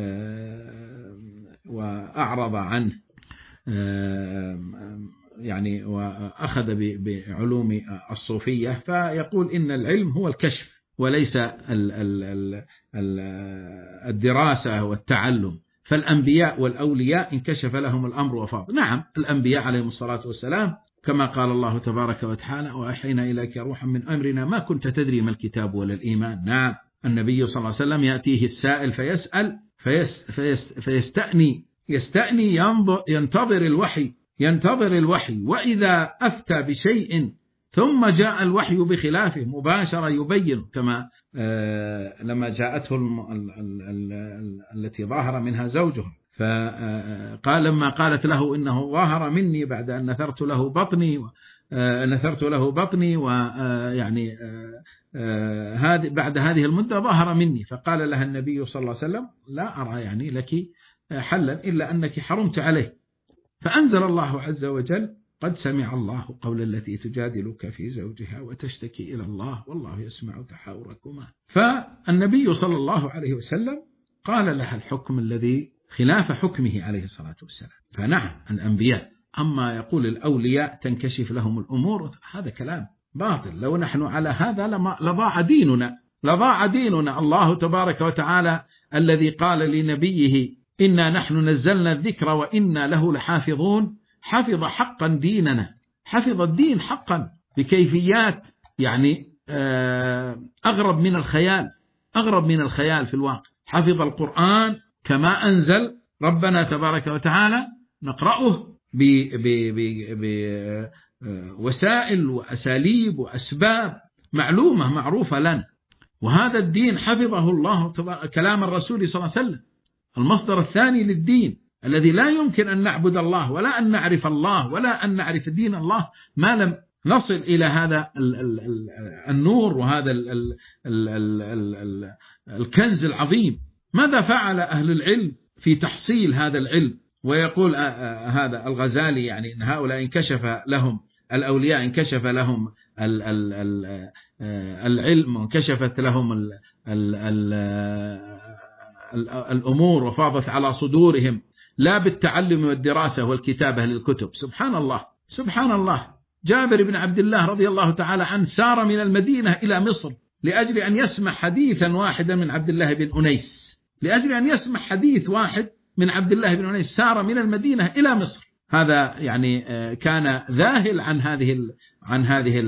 وأعرض عنه، يعني وأخذ بعلوم الصوفية. فيقول إن العلم هو الكشف وليس الدراسة والتعلم. فالأنبياء والأولياء انكشف لهم الأمر وفاض. نعم، الأنبياء عليهم الصلاة والسلام كما قال الله تبارك وتعالى: وأوحينا إليك روحا من أمرنا ما كنت تدري ما الكتاب ولا الإيمان. نعم، النبي صلى الله عليه وسلم يأتيه السائل فيسأل فيس فيس فيستأني يستأني ينظر ينتظر الوحي ينتظر الوحي وإذا أفتى بشيء ثم جاء الوحي بخلافه مباشرة يبين، كما لما جاءته التي ظاهر منها زوجها، فقال لما قالت له إنه ظاهر مني بعد أن نثرت له بطني نثرت له بطني ويعني هذه بعد هذه المدة ظهر مني، فقال لها النبي صلى الله عليه وسلم: لا أرى يعني لك حلا إلا أنك حرمت عليه. فأنزل الله عز وجل: قد سمع الله قول التي تجادلك في زوجها وتشتكي إلى الله والله يسمع تحاوركما. فالنبي صلى الله عليه وسلم قال لها الحكم الذي خلاف حكمه عليه الصلاة والسلام. فنعم الأنبياء. أما يقول الأولياء تنكشف لهم الأمور، هذا كلام باطل. لو نحن على هذا لضاع ديننا لضاع ديننا. الله تبارك وتعالى الذي قال لنبيه: إنا نحن نزلنا الذكر وإنا له لحافظون، حفظ حقا ديننا، حفظ الدين حقا بكيفيات يعني أغرب من الخيال أغرب من الخيال في الواقع. حفظ القرآن كما أنزل ربنا تبارك وتعالى، نقرأه بوسائل وأساليب وأسباب معلومة معروفة لنا. وهذا الدين حفظه الله تبارك، كلام الرسول صلى الله عليه وسلم المصدر الثاني للدين، الذي لا يمكن أن نعبد الله ولا أن نعرف الله ولا أن نعرف دين الله ما لم نصل إلى هذا النور وهذا الكنز العظيم. ماذا فعل أهل العلم في تحصيل هذا العلم؟ ويقول هذا الغزالي يعني إن هؤلاء انكشف لهم الأولياء انكشف لهم العلم وانكشفت لهم الأمور وفاضت على صدورهم، لا بالتعلم والدراسة والكتابة للكتب. سبحان الله سبحان الله. جابر بن عبد الله رضي الله تعالى عنه سار من المدينة إلى مصر لأجل أن يسمع حديثا واحدا من عبد الله بن أنيس لأجل أن يسمع حديث واحد من عبد الله بن أنيس. سار من المدينة إلى مصر. هذا يعني كان ذاهل عن هذه عن هذه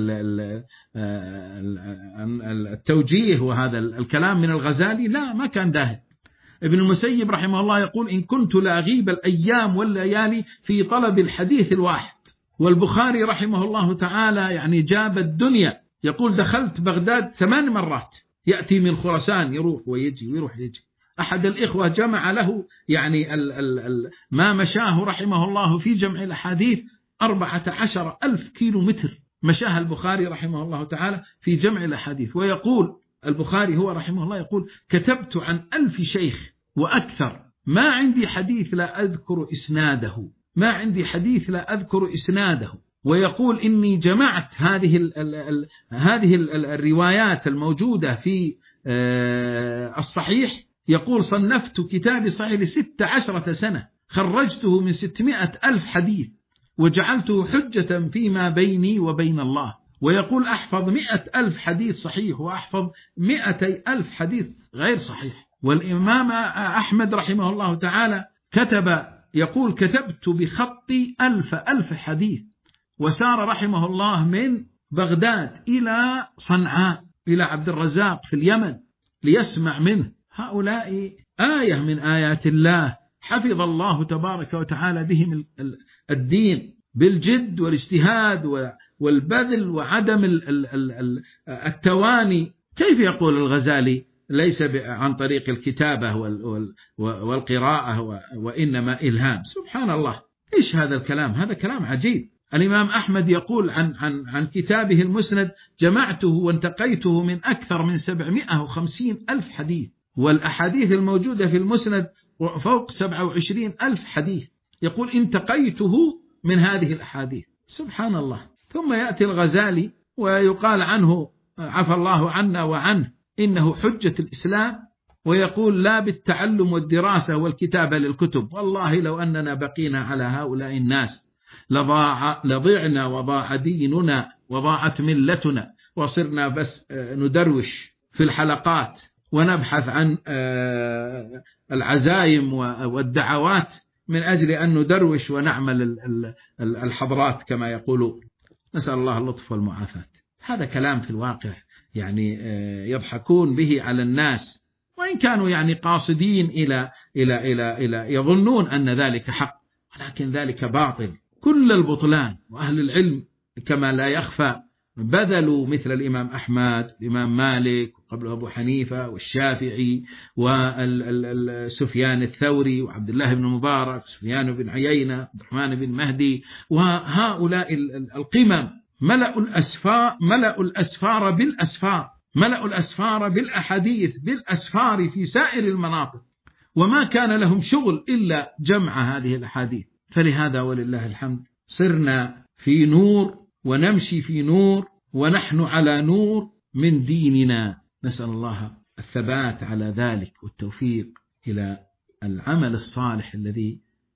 التوجيه وهذا الكلام من الغزالي. لا، ما كان ذاهل. ابن المسيب رحمه الله يقول: إن كنت لأغيب الأيام والليالي في طلب الحديث الواحد والبخاري رحمه الله تعالى يعني جاب الدنيا، يقول دخلت بغداد ثمان مرات، يأتي من خراسان يروح ويجي ويروح يجي. أحد الإخوة جمع له يعني ال ال ال ما مشاه رحمه الله في جمع الأحاديث أربعة عشر ألف كيلو متر مشاها البخاري رحمه الله تعالى في جمع الأحاديث. ويقول البخاري هو رحمه الله يقول كتبت عن ألف شيخ وأكثر، ما عندي حديث لا أذكر إسناده، ما عندي حديث لا أذكر إسناده. ويقول إني جمعت هذه ال ال ال هذه ال الروايات الموجودة في الصحيح، يقول صنفت كتابي صحيح لست عشرة سنة، خرجته من ستمائة ألف حديث وجعلته حجة فيما بيني وبين الله. ويقول أحفظ مئة ألف حديث صحيح وأحفظ مئتي ألف حديث غير صحيح. والإمام أحمد رحمه الله تعالى كتب، يقول كتبت بخطي ألف ألف حديث، وسار رحمه الله من بغداد إلى صنعاء إلى عبد الرزاق في اليمن ليسمع منه. هؤلاء آية من آيات الله، حفظ الله تبارك وتعالى بهم الدين بالجد والاجتهاد والبذل وعدم التواني. كيف يقول الغزالي ليس عن طريق الكتابة والقراءة وإنما إلهام؟ سبحان الله، إيش هذا الكلام؟ هذا كلام عجيب. الإمام أحمد يقول عن, عن, عن كتابه المسند جمعته وانتقيته من أكثر من سبعمائة وخمسين ألف حديث، والأحاديث الموجودة في المسند فوق سبعة وعشرين ألف حديث، يقول انتقيته من هذه الأحاديث. سبحان الله. ثم يأتي الغزالي ويقال عنه عفى الله عنا وعنه إنه حجة الإسلام، ويقول لا بالتعلم والدراسة والكتابة للكتب، والله لو أننا بقينا على هؤلاء الناس لضاع لضعنا وضاع ديننا وضاعت ملتنا، وصرنا بس ندروش في الحلقات ونبحث عن العزايم والدعوات من أجل أن ندروش ونعمل الحضرات كما يقولون. نسأل الله اللطف والمعافاة. هذا كلام في الواقع يعني يضحكون به على الناس، وإن كانوا يعني قاصدين إلى إلى إلى إلى يظنون أن ذلك حق، ولكن ذلك باطل كل البطلان. وأهل العلم كما لا يخفى بذلوا مثل الإمام أحمد، الإمام مالك، وقبل أبو حنيفة والشافعي وسفيان الثوري وعبد الله بن مبارك، سفيان بن عيينة، عبد الرحمن بن مهدي، وهؤلاء القمم ملأوا الأسفار ملأوا الأسفار بالأسفار ملأوا الأسفار بالأحاديث بالأسفار في سائر المناطق، وما كان لهم شغل إلا جمع هذه الأحاديث. فلهذا ولله الحمد صرنا في نور ونمشي في نور ونحن على نور من ديننا. نسأل الله الثبات على ذلك والتوفيق إلى العمل الصالح الذي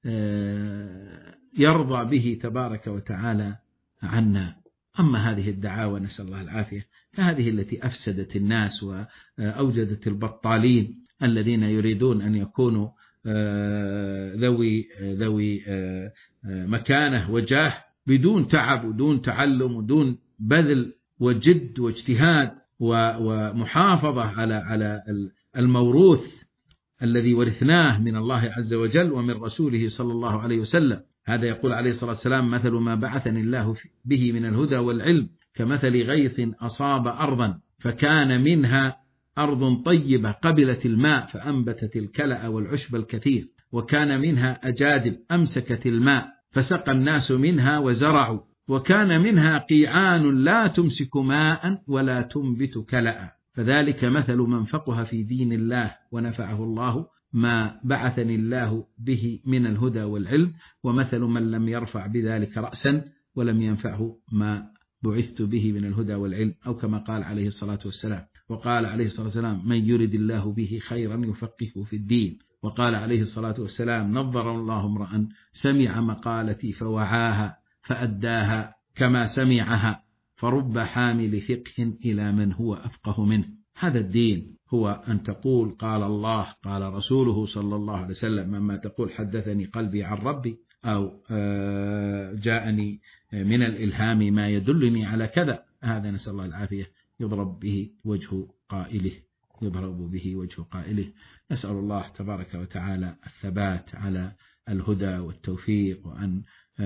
يرضى به تبارك وتعالى عنا. أما هذه الدعاوى نسأل الله العافية فهذه التي أفسدت الناس وأوجدت البطالين الذين يريدون أن يكونوا ذوي ذوي مكانة وجاه بدون تعب ودون تعلم ودون بذل وجد واجتهاد ومحافظة على على الموروث الذي ورثناه من الله عز وجل ومن رسوله صلى الله عليه وسلم. هذا يقول عليه الصلاة والسلام مثل ما بعثني الله به من الهدى والعلم كمثل غيث أصاب أرضا فكان منها أرض طيبة قبلت الماء فأنبتت الكلأ والعشب الكثير، وكان منها أجادب أمسكت الماء فسقى الناس منها وزرعوا، وكان منها قيعان لا تمسك ماء ولا تنبت كلأ. فذلك مثل من فقه في دين الله ونفعه الله ما بعثني الله به من الهدى والعلم، ومثل من لم يرفع بذلك رأسا ولم ينفعه ما بعثت به من الهدى والعلم، أو كما قال عليه الصلاة والسلام. وقال عليه الصلاة والسلام من يرد الله به خيرا يفقهه في الدين. وقال عليه الصلاة والسلام نظر الله امرأ سمع مقالتي فوعاها فأداها كما سمعها فرب حامل فقه إلى من هو أفقه منه. هذا الدين هو أن تقول قال الله قال رسوله صلى الله عليه وسلم، مما تقول حدثني قلبي عن ربي، أو جاءني من الإلهام ما يدلني على كذا. هذا نسأل الله العافية يضرب به وجه قائله. يضرب به وجه قائله. نسأل الله تبارك وتعالى الثبات على الهدى والتوفيق، وأن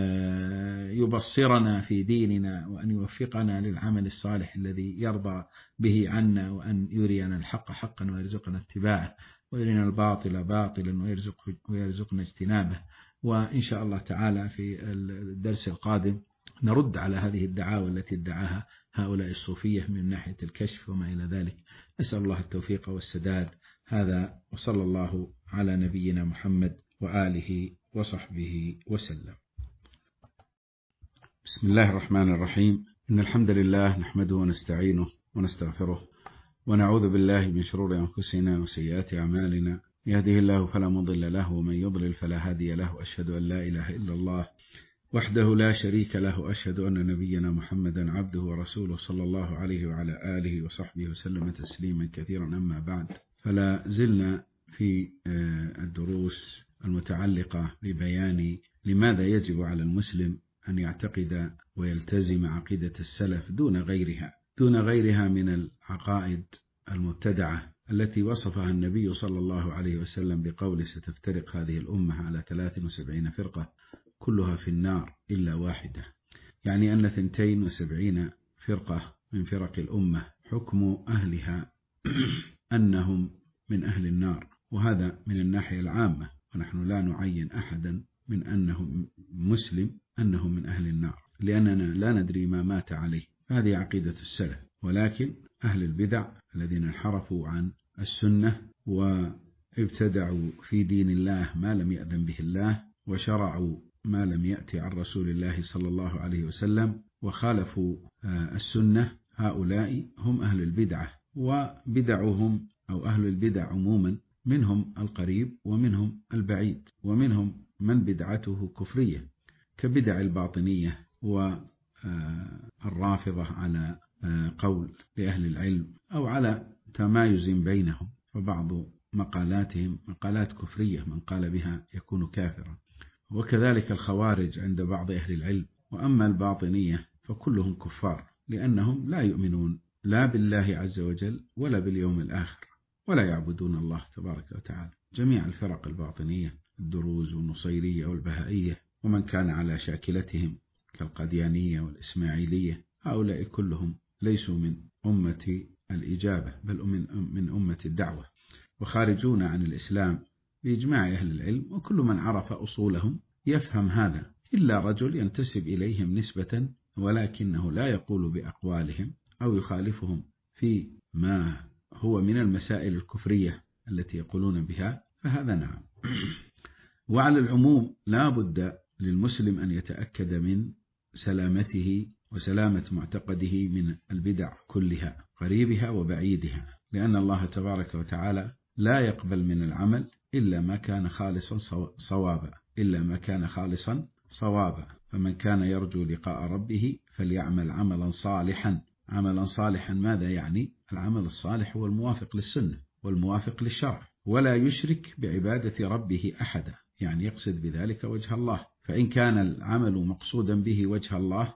يبصرنا في ديننا، وأن يوفقنا للعمل الصالح الذي يرضى به عنا، وأن يرينا الحق حقا ويرزقنا اتباعه، ويرينا الباطل باطلا ويرزق ويرزقنا اجتنابه. وإن شاء الله تعالى في الدرس القادم نرد على هذه الدعاوى التي ادعاها هؤلاء الصوفية من ناحية الكشف وما إلى ذلك. نسأل الله التوفيق والسداد. هذا وصلى الله على نبينا محمد وآله وصحبه وسلم. بسم الله الرحمن الرحيم. إن الحمد لله نحمده ونستعينه ونستغفره، ونعوذ بالله من شرور أنفسنا وسيئات أعمالنا. يهده الله فلا مضل له، ومن يضلل فلا هادي له. أشهد أن لا إله إلا الله وحده لا شريك له، أشهد أن نبينا محمدا عبده ورسوله صلى الله عليه وعلى آله وصحبه وسلم تسليما كثيرا. أما بعد، فلا زلنا في الدروس المتعلقة ببيان لماذا يجب على المسلم أن يعتقد ويلتزم عقيدة السلف دون غيرها دون غيرها من العقائد المبتدعة التي وصفها النبي صلى الله عليه وسلم بقوله: ستفترق هذه الأمة على ثلاث وسبعين فرقة كلها في النار إلا واحدة. يعني أن ثنتين وسبعين فرقة من فرق الأمة حكم أهلها أنهم من أهل النار، وهذا من الناحية العامة، ونحن لا نعين أحدا من أنه مسلم أنه من أهل النار، لأننا لا ندري ما مات عليه. هذه عقيدة السلف. ولكن أهل البدع الذين انحرفوا عن السنة وابتدعوا في دين الله ما لم يأذن به الله، وشرعوا ما لم يأتي عن رسول الله صلى الله عليه وسلم، وخالفوا السنة، هؤلاء هم أهل البدعة. وبدعهم أو أهل البدع عموما منهم القريب ومنهم البعيد، ومنهم من بدعته كفرية كبدع الباطنية والرافضة على قول لأهل العلم، أو على تمايز بينهم، فبعض مقالاتهم مقالات كفرية من قال بها يكون كافرا. وكذلك الخوارج عند بعض أهل العلم. وأما الباطنية فكلهم كفار، لأنهم لا يؤمنون لا بالله عز وجل ولا باليوم الآخر، ولا يعبدون الله تبارك وتعالى. جميع الفرق الباطنية، الدروز والنصيرية والبهائية ومن كان على شاكلتهم كالقديانية والإسماعيلية، هؤلاء كلهم ليسوا من أمة الإجابة، بل من من أمة الدعوة، وخارجون عن الإسلام بإجماع أهل العلم. وكل من عرف أصولهم يفهم هذا، إلا رجل ينتسب إليهم نسبة ولكنه لا يقول بأقوالهم أو يخالفهم في ما هو من المسائل الكفرية التي يقولون بها، فهذا نعم. وعلى العموم لا بد للمسلم أن يتأكد من سلامته وسلامة معتقده من البدع كلها، قريبها وبعيدها، لأن الله تبارك وتعالى لا يقبل من العمل إلا ما كان خالصا صوابا إلا ما كان خالصا صوابا فمن كان يرجو لقاء ربه فليعمل عملا صالحا. عملا صالحا ماذا يعني؟ العمل الصالح هو الموافق للسنة والموافق للشرع، ولا يشرك بعبادة ربه أحدا، يعني يقصد بذلك وجه الله. فإن كان العمل مقصودا به وجه الله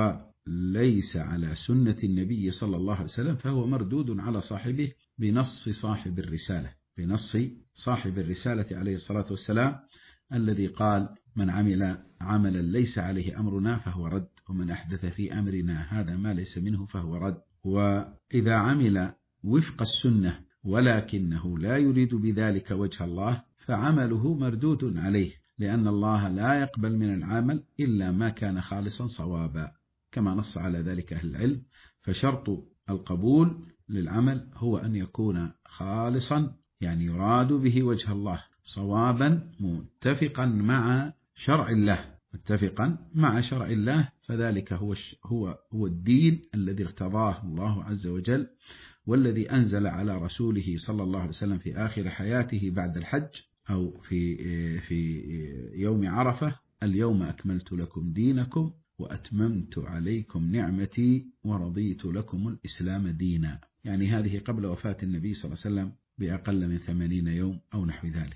وليس على سنة النبي صلى الله عليه وسلم فهو مردود على صاحبه بنص صاحب الرسالة بنص صاحب الرسالة عليه الصلاة والسلام، الذي قال: من عمل عملا ليس عليه أمرنا فهو رد، ومن أحدث في أمرنا هذا ما ليس منه فهو رد. وإذا عمل وفق السنة ولكنه لا يريد بذلك وجه الله فعمله مردود عليه، لأن الله لا يقبل من العمل إلا ما كان خالصا صوابا، كما نص على ذلك أهل العلم. فشرط القبول للعمل هو أن يكون خالصا، يعني يراد به وجه الله، صوابا متفقا مع شرع الله متفقا مع شرع الله فذلك هو هو هو الدين الذي ارتضاه الله عز وجل، والذي أنزل على رسوله صلى الله عليه وسلم في آخر حياته بعد الحج أو في في يوم عرفة: اليوم أكملت لكم دينكم وأتممت عليكم نعمتي ورضيت لكم الإسلام دينا. يعني هذه قبل وفاة النبي صلى الله عليه وسلم بأقل من ثمانين يوم أو نحو ذلك.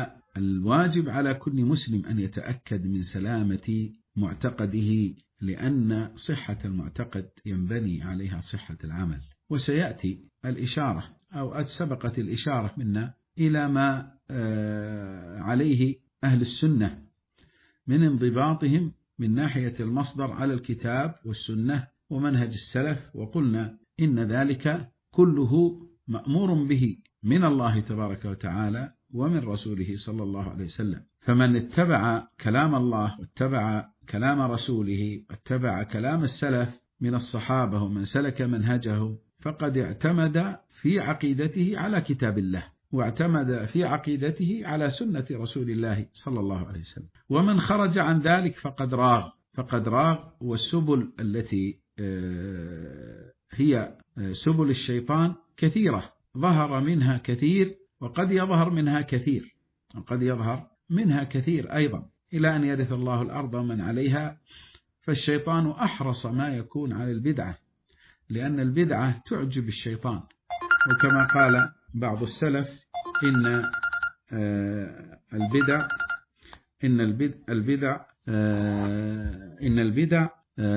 فالواجب على كل مسلم أن يتأكد من سلامة معتقده، لأن صحة المعتقد ينبني عليها صحة العمل. وسيأتي الإشارة أو سبقت الإشارة منا إلى ما عليه أهل السنة من انضباطهم من ناحية المصدر على الكتاب والسنة ومنهج السلف، وقلنا إن ذلك كله مأمور به من الله تبارك وتعالى ومن رسوله صلى الله عليه وسلم. فمن اتبع كلام الله واتبع كلام رسوله واتبع كلام السلف من الصحابة ومن سلك منهجه فقد اعتمد في عقيدته على كتاب الله، واعتمد في عقيدته على سنة رسول الله صلى الله عليه وسلم. ومن خرج عن ذلك فقد راغ فقد راغ والسبل التي هي سبل الشيطان كثيرة، ظهر منها كثير وقد يظهر منها كثير وقد يظهر منها كثير أيضا إلى أن يرث الله الأرض ومن عليها. فالشيطان أحرص ما يكون على البدعة، لأن البدعة تعجب الشيطان، وكما قال بعض السلف إن البدع إن البدع إن البدع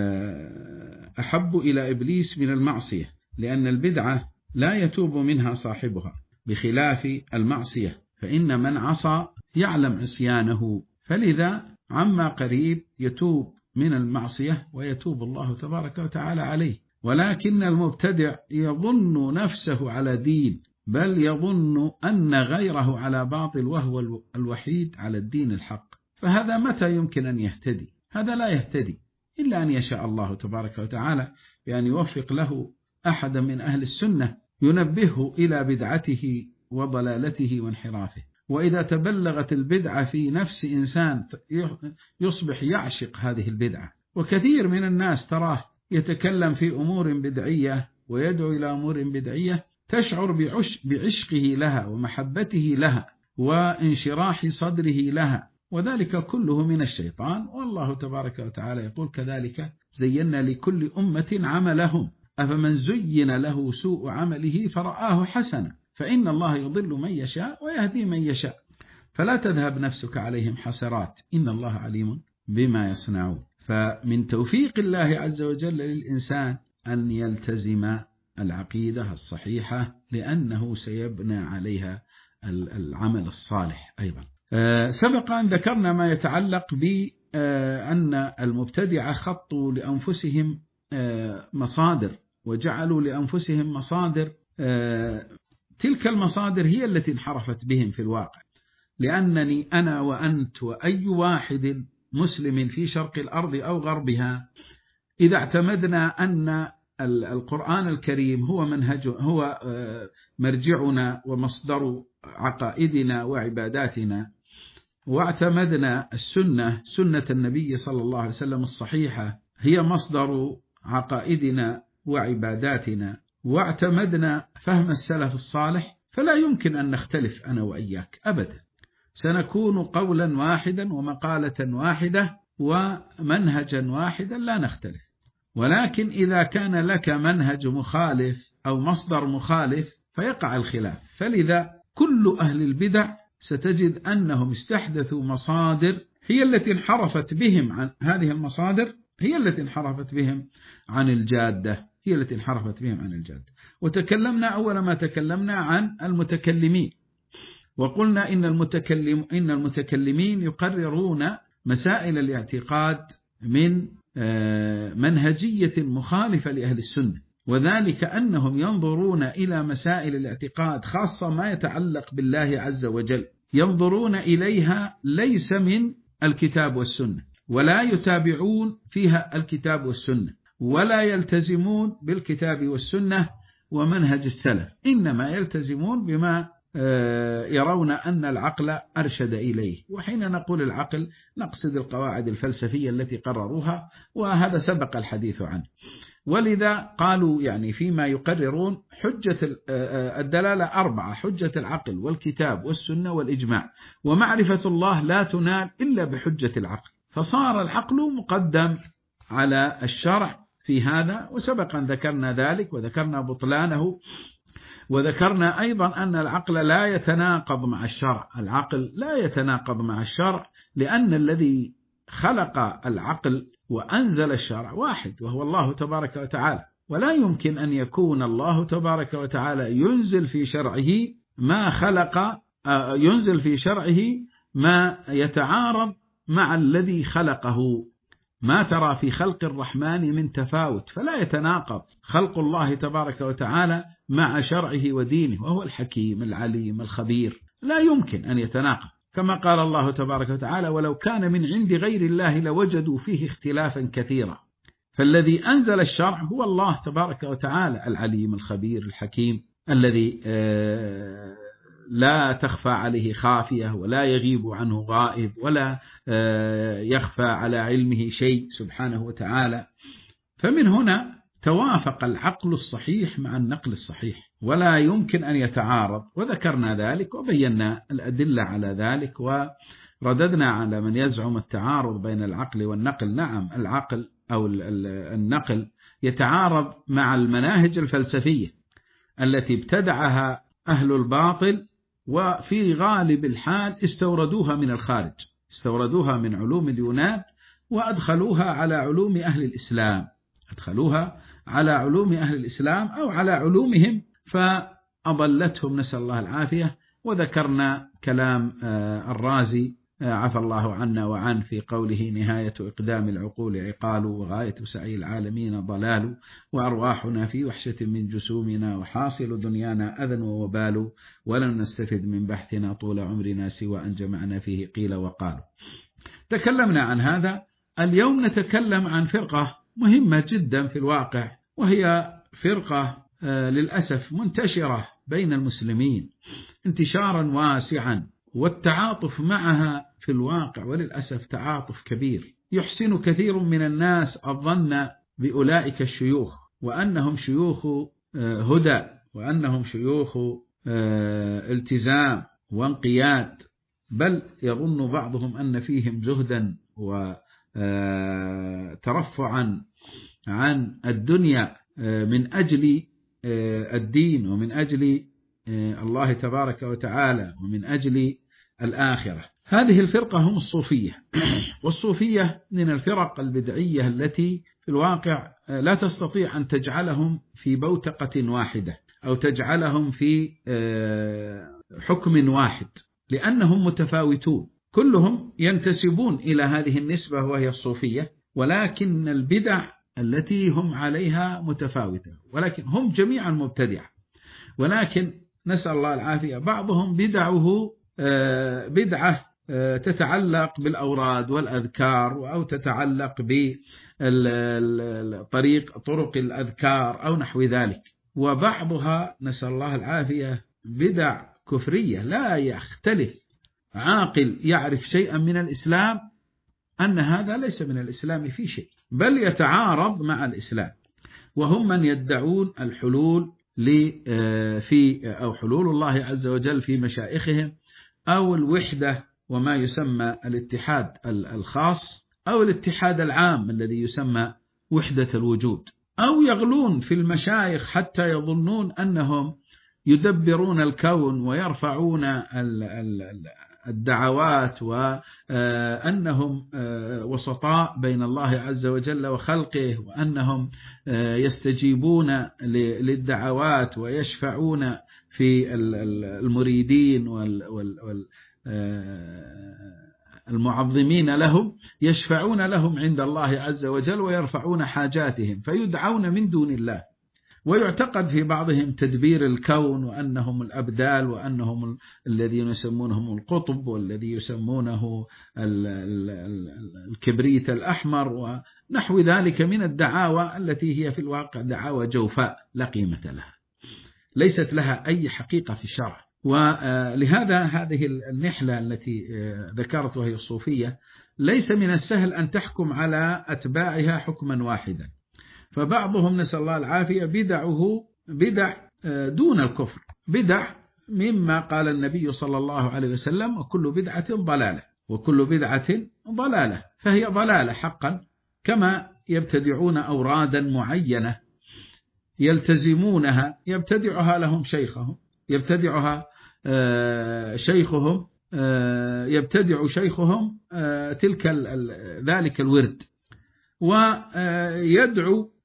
أحب إلى إبليس من المعصية، لأن البدعة لا يتوب منها صاحبها بخلاف المعصية، فإن من عصى يعلم عصيانه، فلذا عما قريب يتوب من المعصية ويتوب الله تبارك وتعالى عليه. ولكن المبتدع يظن نفسه على دين، بل يظن أن غيره على باطل وهو الوحيد على الدين الحق، فهذا متى يمكن أن يهتدي؟ هذا لا يهتدي إلا أن يشاء الله تبارك وتعالى بأن يوفق له أحد من أهل السنة ينبهه إلى بدعته وضلالته وانحرافه. وإذا تبلغت البدعة في نفس إنسان يصبح يعشق هذه البدعة. وكثير من الناس تراه يتكلم في أمور بدعية ويدعو إلى أمور بدعية تشعر بعش بعشقه لها ومحبته لها وانشراح صدره لها، وذلك كله من الشيطان. والله تبارك وتعالى يقول: كذلك زينا لكل أمة عملهم أفمن زين له سوء عمله فرآه حسنا فإن الله يضل من يشاء ويهدي من يشاء فلا تذهب نفسك عليهم حسرات إن الله عليم بما يصنعون. فمن توفيق الله عز وجل للإنسان أن يلتزم العقيدة الصحيحة، لأنه سيبنى عليها العمل الصالح أيضا. سبق أن ذكرنا ما يتعلق بأن المبتدعة خطوا لأنفسهم مصادر وجعلوا لأنفسهم مصادر، تلك المصادر هي التي انحرفت بهم في الواقع، لأنني أنا وأنت وأي واحد مسلم في شرق الأرض أو غربها إذا اعتمدنا أن القرآن الكريم هو منهج هو مرجعنا ومصدر عقائدنا وعباداتنا، واعتمدنا السنة سنة النبي صلى الله عليه وسلم الصحيحة هي مصدر عقائدنا وعباداتنا، واعتمدنا فهم السلف الصالح، فلا يمكن أن نختلف أنا وإياك أبدا، سنكون قولا واحدا ومقالة واحدة ومنهجا واحدا لا نختلف. ولكن إذا كان لك منهج مخالف أو مصدر مخالف فيقع الخلاف. فلذا كل أهل البدع ستجد أنهم استحدثوا مصادر هي التي انحرفت بهم عن هذه المصادر هي التي انحرفت بهم عن الجادة هي التي انحرفت بهم عن الجادة. وتكلمنا أول ما تكلمنا عن المتكلمين، وقلنا إن المتكلم إن المتكلمين يقررون مسائل الاعتقاد من منهجية مخالفة لأهل السنة، وذلك أنهم ينظرون إلى مسائل الاعتقاد خاصة ما يتعلق بالله عز وجل، ينظرون إليها ليس من الكتاب والسنة، ولا يتابعون فيها الكتاب والسنة، ولا يلتزمون بالكتاب والسنة ومنهج السلف، إنما يلتزمون بما يرون أن العقل أرشد إليه. وحين نقول العقل نقصد القواعد الفلسفية التي قرروها، وهذا سبق الحديث عنه. ولذا قالوا يعني فيما يقررون حجة الدلالة أربعة: حجة العقل والكتاب والسنة والإجماع، ومعرفة الله لا تنال إلا بحجة العقل، فصار العقل مقدم على الشرع في هذا. وسبقا ذكرنا ذلك وذكرنا بطلانه، وذكرنا أيضا أن العقل لا يتناقض مع الشرع، العقل لا يتناقض مع الشرع، لأن الذي خلق العقل وأنزل الشرع واحد وهو الله تبارك وتعالى، ولا يمكن أن يكون الله تبارك وتعالى ينزل في شرعه ما خلق ينزل في شرعه ما يتعارض مع الذي خلقه. ما ترى في خلق الرحمن من تفاوت، فلا يتناقض خلق الله تبارك وتعالى مع شرعه ودينه، وهو الحكيم العليم الخبير، لا يمكن أن يتناقض. كما قال الله تبارك وتعالى: ولو كان من عند غير الله لوجدوا فيه اختلافا كثيرا. فالذي أنزل الشرع هو الله تبارك وتعالى العليم الخبير الحكيم، الذي لا تخفى عليه خافية ولا يغيب عنه غائب ولا يخفى على علمه شيء سبحانه وتعالى. فمن هنا توافق العقل الصحيح مع النقل الصحيح، ولا يمكن أن يتعارض، وذكرنا ذلك وبينا الأدلة على ذلك، ورددنا على من يزعم التعارض بين العقل والنقل. نعم، العقل أو النقل يتعارض مع المناهج الفلسفية التي ابتدعها أهل الباطل، وفي غالب الحال استوردوها من الخارج، استوردوها من علوم اليونان وأدخلوها على علوم أهل الإسلام، أدخلوها على علوم أهل الإسلام أو على علومهم فأضلتهم، نسأل الله العافية. وذكرنا كلام الرازي عفى الله عنا وعن في قوله: نهاية إقدام العقول عقال، وغاية سعي العالمين ضلال، وأرواحنا في وحشة من جسومنا، وحاصل دنيانا أذى ووبال، ولن نستفد من بحثنا طول عمرنا سوى أن جمعنا فيه قيل وقالوا. تكلمنا عن هذا. اليوم نتكلم عن فرقة مهمة جدا في الواقع، وهي فرقة للأسف منتشرة بين المسلمين انتشارا واسعا، والتعاطف معها في الواقع وللأسف تعاطف كبير. يحسن كثير من الناس الظن بأولئك الشيوخ وأنهم شيوخ هدى، وأنهم شيوخ التزام وانقياد، بل يظن بعضهم أن فيهم زهدا وترفعا عن الدنيا من أجل الدين ومن أجل الله تبارك وتعالى ومن أجل الآخرة. هذه الفرقة هم الصوفية، والصوفية من الفرق البدعية التي في الواقع لا تستطيع أن تجعلهم في بوتقة واحدة أو تجعلهم في حكم واحد، لأنهم متفاوتون، كلهم ينتسبون إلى هذه النسبة وهي الصوفية، ولكن البدع التي هم عليها متفاوتة، ولكن هم جميعا مبتدعة، ولكن نسأل الله العافية بعضهم بدعه بدعة تتعلق بالأوراد والأذكار، أو تتعلق بطريق طرق الأذكار أو نحو ذلك، وبعضها نسأل الله العافية بدع كفرية لا يختلف عاقل يعرف شيئا من الإسلام أن هذا ليس من الإسلام في شيء، بل يتعارض مع الإسلام. وهم من يدعون الحلول في أو حلول الله عز وجل في مشائخهم، أو الوحدة وما يسمى الاتحاد الخاص، أو الاتحاد العام الذي يسمى وحدة الوجود، أو يغلون في المشايخ حتى يظنون أنهم يدبرون الكون ويرفعون الدعوات، وأنهم وسطاء بين الله عز وجل وخلقه، وأنهم يستجيبون للدعوات ويشفعون في المريدين والمعظمين لهم، يشفعون لهم عند الله عز وجل ويرفعون حاجاتهم، فيدعون من دون الله. ويعتقد في بعضهم تدبير الكون، وأنهم الأبدال، وأنهم الذين يسمونهم القطب، والذي يسمونه الكبريت الأحمر ونحو ذلك من الدعاوى التي هي في الواقع دعاوى جوفاء لا قيمة لها، ليست لها أي حقيقة في الشرع. ولهذا هذه النحلة التي ذكرت وهي الصوفية ليس من السهل أن تحكم على أتباعها حكما واحدا، فبعضهم نسأل الله العافية بدعه بدع دون الكفر، بدع مما قال النبي صلى الله عليه وسلم: وكل بدعة ضلالة، وكل بدعة ضلالة، فهي ضلالة حقا. كما يبتدعون أورادا معينة يلتزمونها، يبتدعها لهم شيخهم، يبتدعها شيخهم يبتدع شيخهم تلك ذلك الورد، ويدعو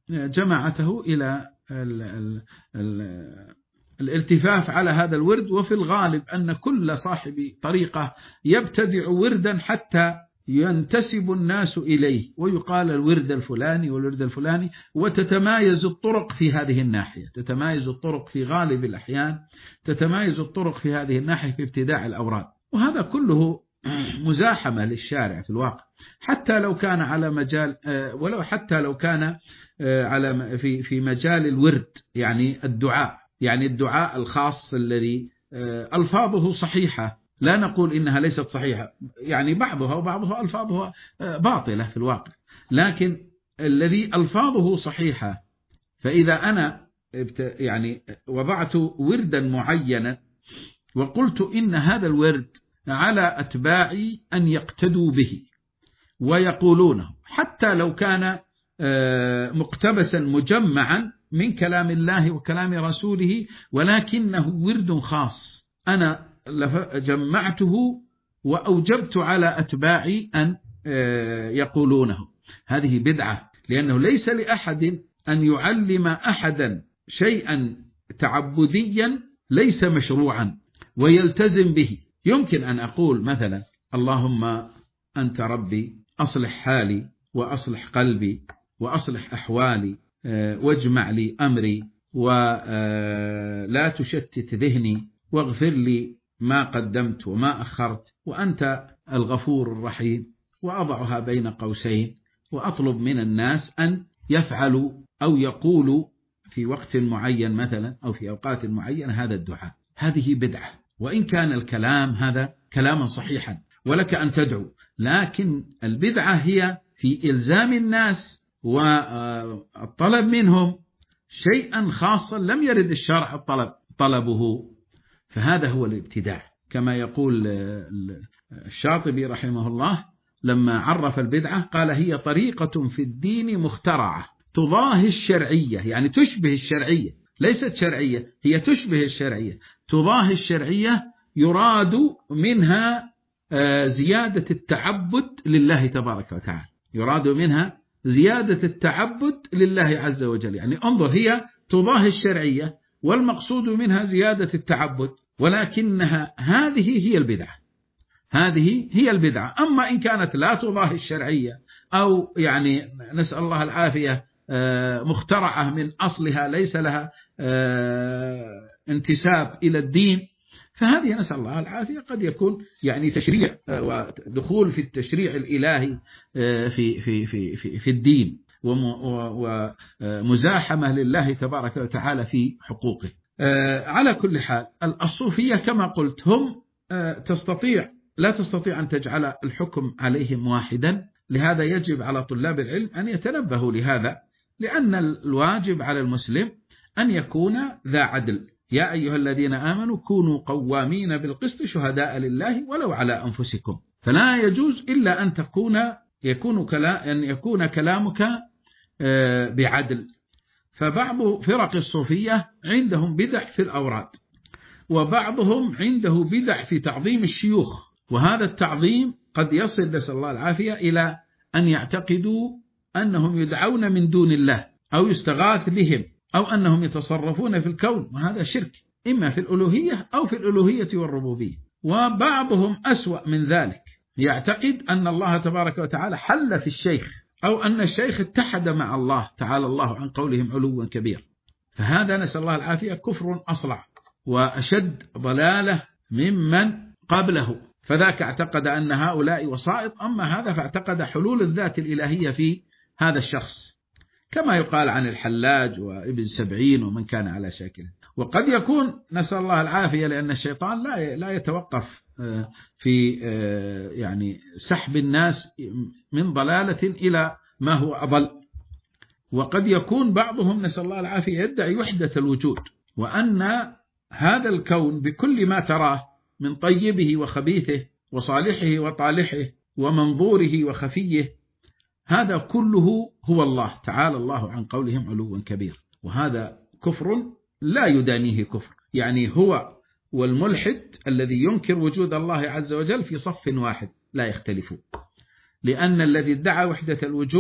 جماعته إلى ال ال ال الالتفاف على هذا الورد. وفي الغالب أن كل صاحب طريقة يبتدع وردا حتى ينتسب الناس إليه ويقال الورد الفلاني والورد الفلاني، وتتمايز الطرق في هذه الناحية، تتمايز الطرق في غالب الأحيان، تتمايز الطرق في هذه الناحية في ابتداع الأوراد. وهذا كله مزاحمة للشارع في الواقع، حتى لو كان على مجال ولو حتى لو كان على في في مجال الورد، يعني الدعاء، يعني الدعاء الخاص الذي ألفاظه صحيحة، لا نقول إنها ليست صحيحة، يعني بعضها وبعضها ألفاظها باطلة في الواقع، لكن الذي ألفاظه صحيحة، فإذا أنا يعني وضعت وردا معينا وقلت إن هذا الورد على أتباعي أن يقتدوا به ويقولونه، حتى لو كان مقتبسا مجمعا من كلام الله وكلام رسوله، ولكنه ورد خاص أنا جمعته وأوجبت على أتباعي أن يقولونه، هذه بدعة، لأنه ليس لأحد أن يعلم أحدا شيئا تعبديا ليس مشروعا ويلتزم به. يمكن أن أقول مثلا اللهم أنت ربي أصلح حالي وأصلح قلبي وأصلح أحوالي واجمع لي أمري ولا تشتت ذهني واغفر لي ما قدمت وما أخرت وأنت الغفور الرحيم، وأضعها بين قوسين وأطلب من الناس أن يفعلوا أو يقولوا في وقت معين مثلا أو في أوقات معينة هذا الدعاء. هذه بدعة، وإن كان الكلام هذا كلاما صحيحا ولك أن تدعو، لكن البدعة هي في إلزام الناس والطلب منهم شيئا خاصا لم يرد الشرع الطلب طلبه، فهذا هو الابتداع. كما يقول الشاطبي رحمه الله لما عرف البدعة قال هي طريقة في الدين مخترعة تضاهي الشرعية، يعني تشبه الشرعية، ليست شرعية، هي تشبه الشرعية، تضاهي الشرعية، يراد منها زيادة التعبد لله تبارك وتعالى، يراد منها زيادة التعبد لله عز وجل. يعني انظر، هي تضاهي الشرعية والمقصود منها زيادة التعبد، ولكنها هذه هي البدعة، هذه هي البدعة. أما إن كانت لا تضاهي الشرعية أو يعني نسأل الله العافية مخترعة من أصلها ليس لها انتساب إلى الدين، فهذه نسأل الله العافية قد يكون يعني تشريع ودخول في التشريع الإلهي في في في في في الدين ومزاحمة لله تبارك وتعالى في حقوقه. على كل حال الصوفية كما قلت هم تستطيع لا تستطيع أن تجعل الحكم عليهم واحدا، لهذا يجب على طلاب العلم أن يتنبهوا لهذا، لأن الواجب على المسلم أن يكون ذا عدل. يا أيها الذين آمنوا كونوا قوامين بالقسط شهداء لله ولو على أنفسكم، فلا يجوز إلا أن تكون يكون كلا أن يكون كلامك بعدل. فبعض فرق الصوفية عندهم بدع في الأوراد، وبعضهم عنده بدع في تعظيم الشيوخ، وهذا التعظيم قد يصل نسأل الله العافية إلى أن يعتقدوا أنهم يدعون من دون الله أو يستغاث بهم أو أنهم يتصرفون في الكون، وهذا شرك إما في الألوهية أو في الألوهية والربوبية. وبعضهم أسوأ من ذلك، يعتقد أن الله تبارك وتعالى حل في الشيخ أو أن الشيخ اتحد مع الله تعالى الله عن قولهم علوا كبير، فهذا نسأل الله العافية كفر أصلع وأشد ضلالة ممن قبله، فذاك اعتقد أن هؤلاء وسائط، أما هذا فاعتقد حلول الذات الإلهية في هذا الشخص، كما يقال عن الحلاج وابن سبعين ومن كان على شاكله. وقد يكون نسأل الله العافية لأن الشيطان لا لا يتوقف في يعني سحب الناس من ضلالة إلى ما هو أضل. وقد يكون بعضهم نسأل الله العافية يدعي وحدة الوجود، وأن هذا الكون بكل ما تراه من طيبه وخبيثه وصالحه وطالحه ومنظوره وخفيه، هذا كله هو الله تعالى الله عن قولهم علوا كبير، وهذا كفر لا يدانيه كفر. يعني هو والملحد الذي ينكر وجود الله عز وجل في صف واحد لا يختلفون، لأن الذي ادعى وحدة الوجود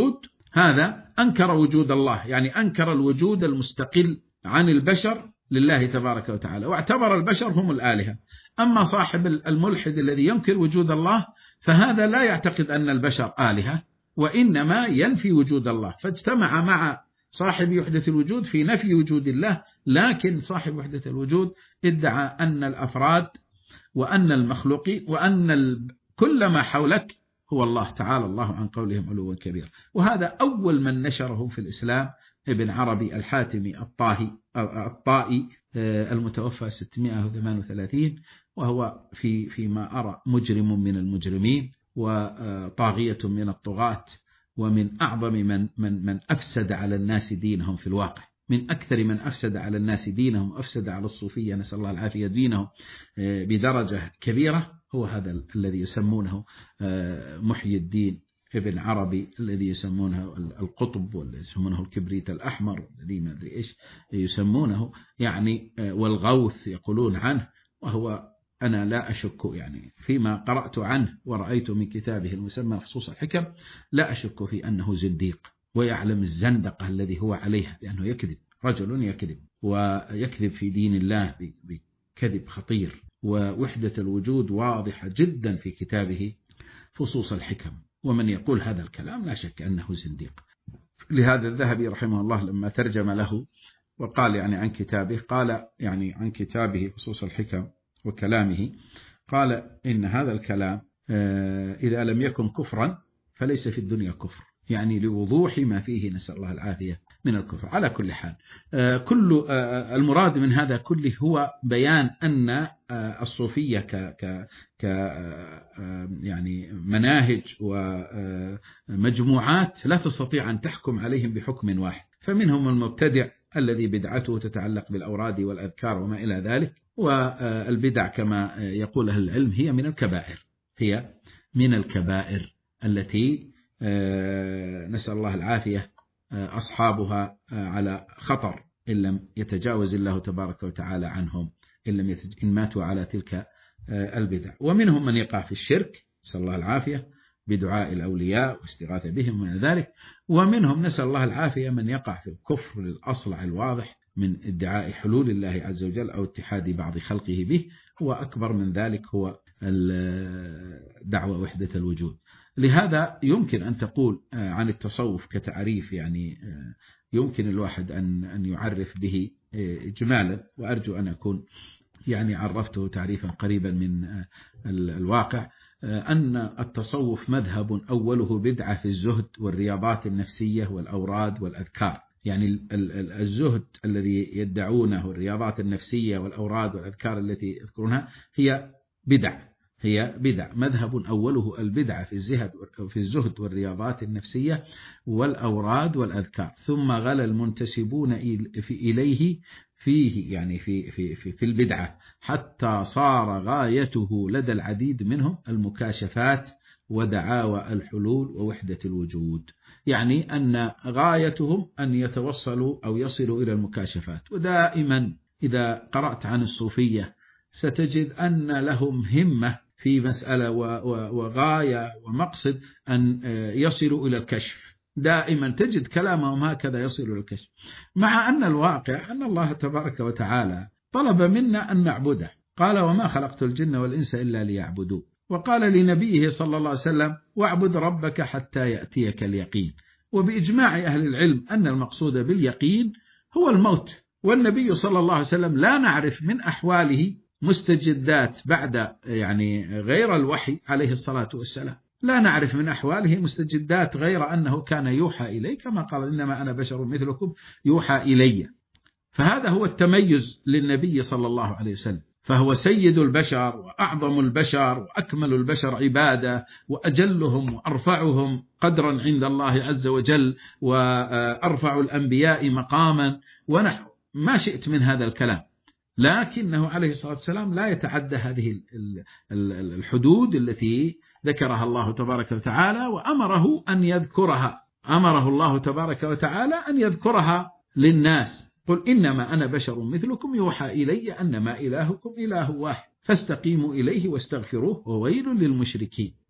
هذا أنكر وجود الله، يعني أنكر الوجود المستقل عن البشر لله تبارك وتعالى، واعتبر البشر هم الآلهة. أما صاحب الملحد الذي ينكر وجود الله فهذا لا يعتقد أن البشر آلهة، وإنما ينفي وجود الله، فاجتمع مع صاحب وحدة الوجود في نفي وجود الله. لكن صاحب وحدة الوجود ادعى أن الأفراد وأن المخلوقين وأن كل ما حولك هو الله تعالى الله عن قولهم علوا كبيرا. وهذا أول من نشره في الإسلام ابن عربي الحاتمي الطاهي الطائي المتوفى ستمائة وثمانية وثلاثين، وهو في فيما أرى مجرم من المجرمين وطاغية من الطغاة، ومن أعظم من من من أفسد على الناس دينهم في الواقع، من أكثر من أفسد على الناس دينهم وأفسد على الصوفية نسأل الله العافية دينهم بدرجة كبيرة، هو هذا الذي يسمونه محيي الدين ابن عربي، الذي يسمونه القطب، والذي يسمونه الكبريت الأحمر، الذي ما أدري إيش يسمونه يعني، والغوث يقولون عنه. وهو أنا لا أشك يعني فيما قرأت عنه ورأيت من كتابه المسمى فصوص الحكم، لا أشك في أنه زنديق ويعلم الزندقة الذي هو عليها، لأنه يكذب، رجل يكذب ويكذب في دين الله بكذب خطير. ووحدة الوجود واضحة جدا في كتابه فصوص الحكم، ومن يقول هذا الكلام لا شك أنه زنديق. لهذا الذهبي رحمه الله لما ترجم له وقال يعني عن كتابه، قال يعني عن كتابه فصوص الحكم وكلامه، قال إن هذا الكلام إذا لم يكن كفرا فليس في الدنيا كفر، يعني لوضوح ما فيه نسأل الله العافية من الكفر. على كل حال كل المراد من هذا كله هو بيان أن الصوفية ك ك ك يعني مناهج ومجموعات لا تستطيع أن تحكم عليهم بحكم واحد، فمنهم المبتدع الذي بدعته تتعلق بالأوراد والأذكار وما إلى ذلك. والبدع كما يقول أهل العلم هي من الكبائر، هي من الكبائر التي نسأل الله العافية أصحابها على خطر إن لم يتجاوز الله تبارك وتعالى عنهم، إن لم يتج... إن ماتوا على تلك البدع. ومنهم من يقع في الشرك نسأل الله العافية بدعاء الأولياء واستغاثة بهم ومن ذلك، ومنهم نسأل الله العافية من يقع في الكفر الأصلع الواضح من ادعاء حلول الله عز وجل أو اتحاد بعض خلقه به، وأكبر من ذلك هو دعوة وحدة الوجود. لهذا يمكن أن تقول عن التصوف كتعريف، يعني يمكن الواحد أن أن يعرف به إجمالا، وأرجو أن أكون يعني عرفته تعريفا قريبا من الواقع، أن التصوف مذهب أوله بدعة في الزهد والرياضات النفسية والأوراد والأذكار. يعني الزهد الذي يدعونه الرياضات النفسية والأوراد والأذكار التي يذكرونها هي بدع، هي بدع مذهب أوله البدعة في الزهد في الزهد والرياضات النفسية والأوراد والأذكار، ثم غلا المنتسبون إليه فيه يعني في في في في البدعة حتى صار غايته لدى العديد منهم المكاشفات ودعاوى الحلول ووحدة الوجود، يعني أن غايتهم أن يتوصلوا أو يصلوا إلى المكاشفات. ودائما إذا قرأت عن الصوفية ستجد أن لهم همة في مسألة وغاية ومقصد أن يصلوا إلى الكشف، دائما تجد كلامهم هكذا يصل إلى الكشف، مع أن الواقع أن الله تبارك وتعالى طلب منا أن نعبده، قال وما خلقت الجن والإنس إلا ليعبدون، وقال لنبيه صلى الله عليه وسلم واعبد ربك حتى يأتيك اليقين. وبإجماع أهل العلم أن المقصود باليقين هو الموت، والنبي صلى الله عليه وسلم لا نعرف من أحواله مستجدات بعد يعني غير الوحي عليه الصلاة والسلام، لا نعرف من أحواله مستجدات غير أنه كان يوحى إليه، كما قال إنما أنا بشر مثلكم يوحى إلي. فهذا هو التميز للنبي صلى الله عليه وسلم، فهو سيد البشر وأعظم البشر وأكمل البشر عبادة وأجلهم وأرفعهم قدرا عند الله عز وجل وأرفع الأنبياء مقاما ونحو ما شئت من هذا الكلام، لكنه عليه الصلاة والسلام لا يتعدى هذه الحدود التي ذكرها الله تبارك وتعالى وأمره أن يذكرها، أمره الله تبارك وتعالى أن يذكرها للناس، قل إنما أنا بشر مثلكم يوحى إلي أنما إلهكم إله واحد فاستقيموا إليه واستغفروه وويل للمشركين.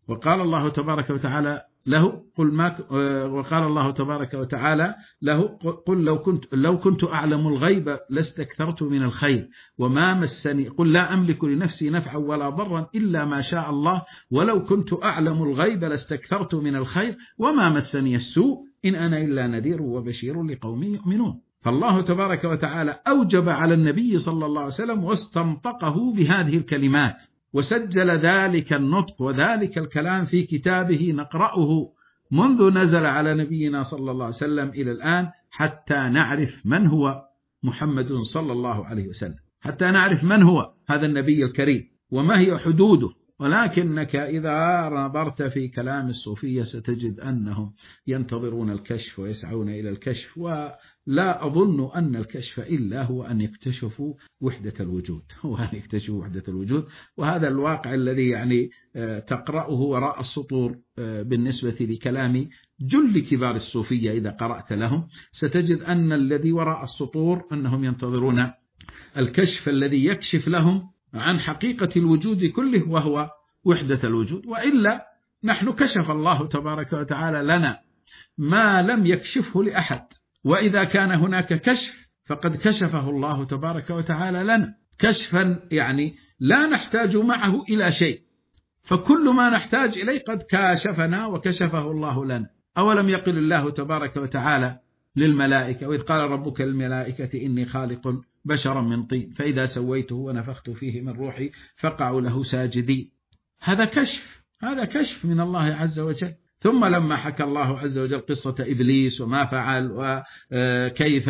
وقال الله تبارك وتعالى له قل ما وقال الله تبارك وتعالى له قل لو كنت لو كنت أعلم الغيب لاستكثرت من الخير وما مسني قل لا أملك لنفسي نفعا ولا ضرا إلا ما شاء الله ولو كنت أعلم الغيب لاستكثرت من الخير وما مسني السوء إن أنا إلا نذير وبشير لقوم يؤمنون. فالله تبارك وتعالى أوجب على النبي صلى الله عليه وسلم واستنطقه بهذه الكلمات، وسجل ذلك النطق وذلك الكلام في كتابه نقرأه منذ نزل على نبينا صلى الله عليه وسلم إلى الآن، حتى نعرف من هو محمد صلى الله عليه وسلم، حتى نعرف من هو هذا النبي الكريم وما هي حدوده. ولكنك إذا نظرت في كلام الصوفية ستجد أنهم ينتظرون الكشف ويسعون إلى الكشف، ولا أظن أن الكشف إلا هو أن يكتشفوا وحدة الوجود، هو أن يكتشفوا وحدة الوجود. وهذا الواقع الذي يعني تقرأه وراء السطور بالنسبة لكلام جل كبار الصوفية. إذا قرأت لهم ستجد أن الذي وراء السطور أنهم ينتظرون الكشف الذي يكشف لهم عن حقيقة الوجود كله وهو وحدة الوجود. وإلا نحن كشف الله تبارك وتعالى لنا ما لم يكشفه لأحد، وإذا كان هناك كشف فقد كشفه الله تبارك وتعالى لنا كشفا يعني لا نحتاج معه إلى شيء، فكل ما نحتاج إليه قد كاشفنا وكشفه الله لنا. أولم يقل الله تبارك وتعالى للملائكة وإذ قال ربك للملائكة إني خالق بشرا من طين فإذا سويته ونفخت فيه من روحي فقعوا له ساجدين. هذا كشف، هذا كشف من الله عز وجل. ثم لما حكى الله عز وجل قصة إبليس وما فعل وكيف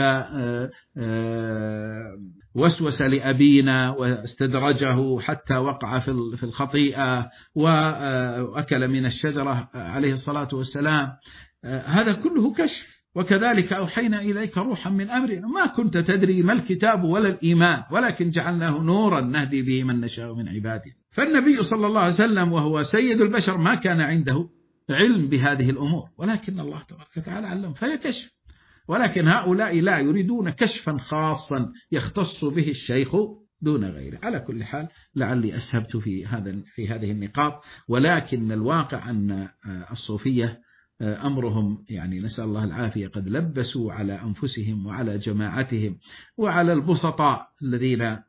وسوس لأبينا واستدرجه حتى وقع في الخطيئة وأكل من الشجرة عليه الصلاة والسلام، هذا كله كشف. وكذلك أوحينا إليك روحا من أمرنا ما كنت تدري ما الكتاب ولا الإيمان ولكن جعلناه نورا نهدي به من نشاء من عباده. فالنبي صلى الله عليه وسلم وهو سيد البشر ما كان عنده علم بهذه الأمور، ولكن الله تبارك وتعالى علم فهي كشف. ولكن هؤلاء لا يريدون كشفا خاصا يختص به الشيخ دون غيره. على كل حال لعلي أسهبت في هذا في هذه النقاط، ولكن الواقع أن الصوفية أمرهم يعني نسأل الله العافية قد لبسوا على أنفسهم وعلى جماعتهم وعلى البسطاء الذين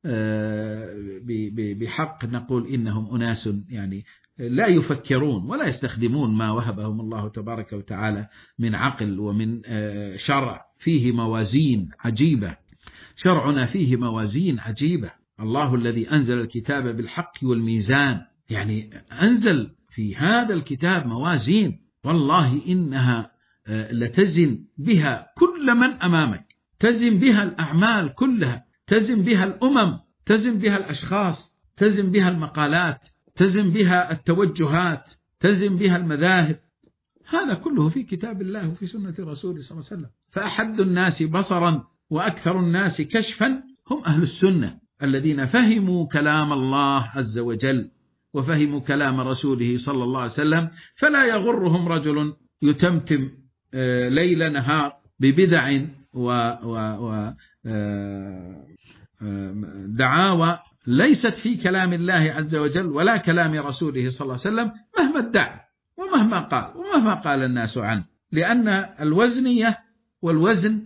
بحق نقول إنهم أناس يعني لا يفكرون ولا يستخدمون ما وهبهم الله تبارك وتعالى من عقل ومن شرع فيه موازين عجيبة. شرعنا فيه موازين عجيبة. الله الذي أنزل الكتاب بالحق والميزان، يعني أنزل في هذا الكتاب موازين والله إنها لتزن بها كل من أمامك، تزن بها الأعمال كلها، تزن بها الأمم، تزن بها الأشخاص، تزن بها المقالات، تزن بها التوجهات، تزن بها المذاهب. هذا كله في كتاب الله وفي سنة رسوله صلى الله عليه وسلم. فأحد الناس بصرا وأكثر الناس كشفا هم أهل السنة الذين فهموا كلام الله عز وجل وفهموا كلام رسوله صلى الله عليه وسلم، فلا يغرهم رجل يتمتم ليل نهار ببدع ودعاوى ليست في كلام الله عز وجل ولا كلام رسوله صلى الله عليه وسلم مهما ادعى ومهما قال ومهما قال الناس عنه. لأن الوزنية والوزن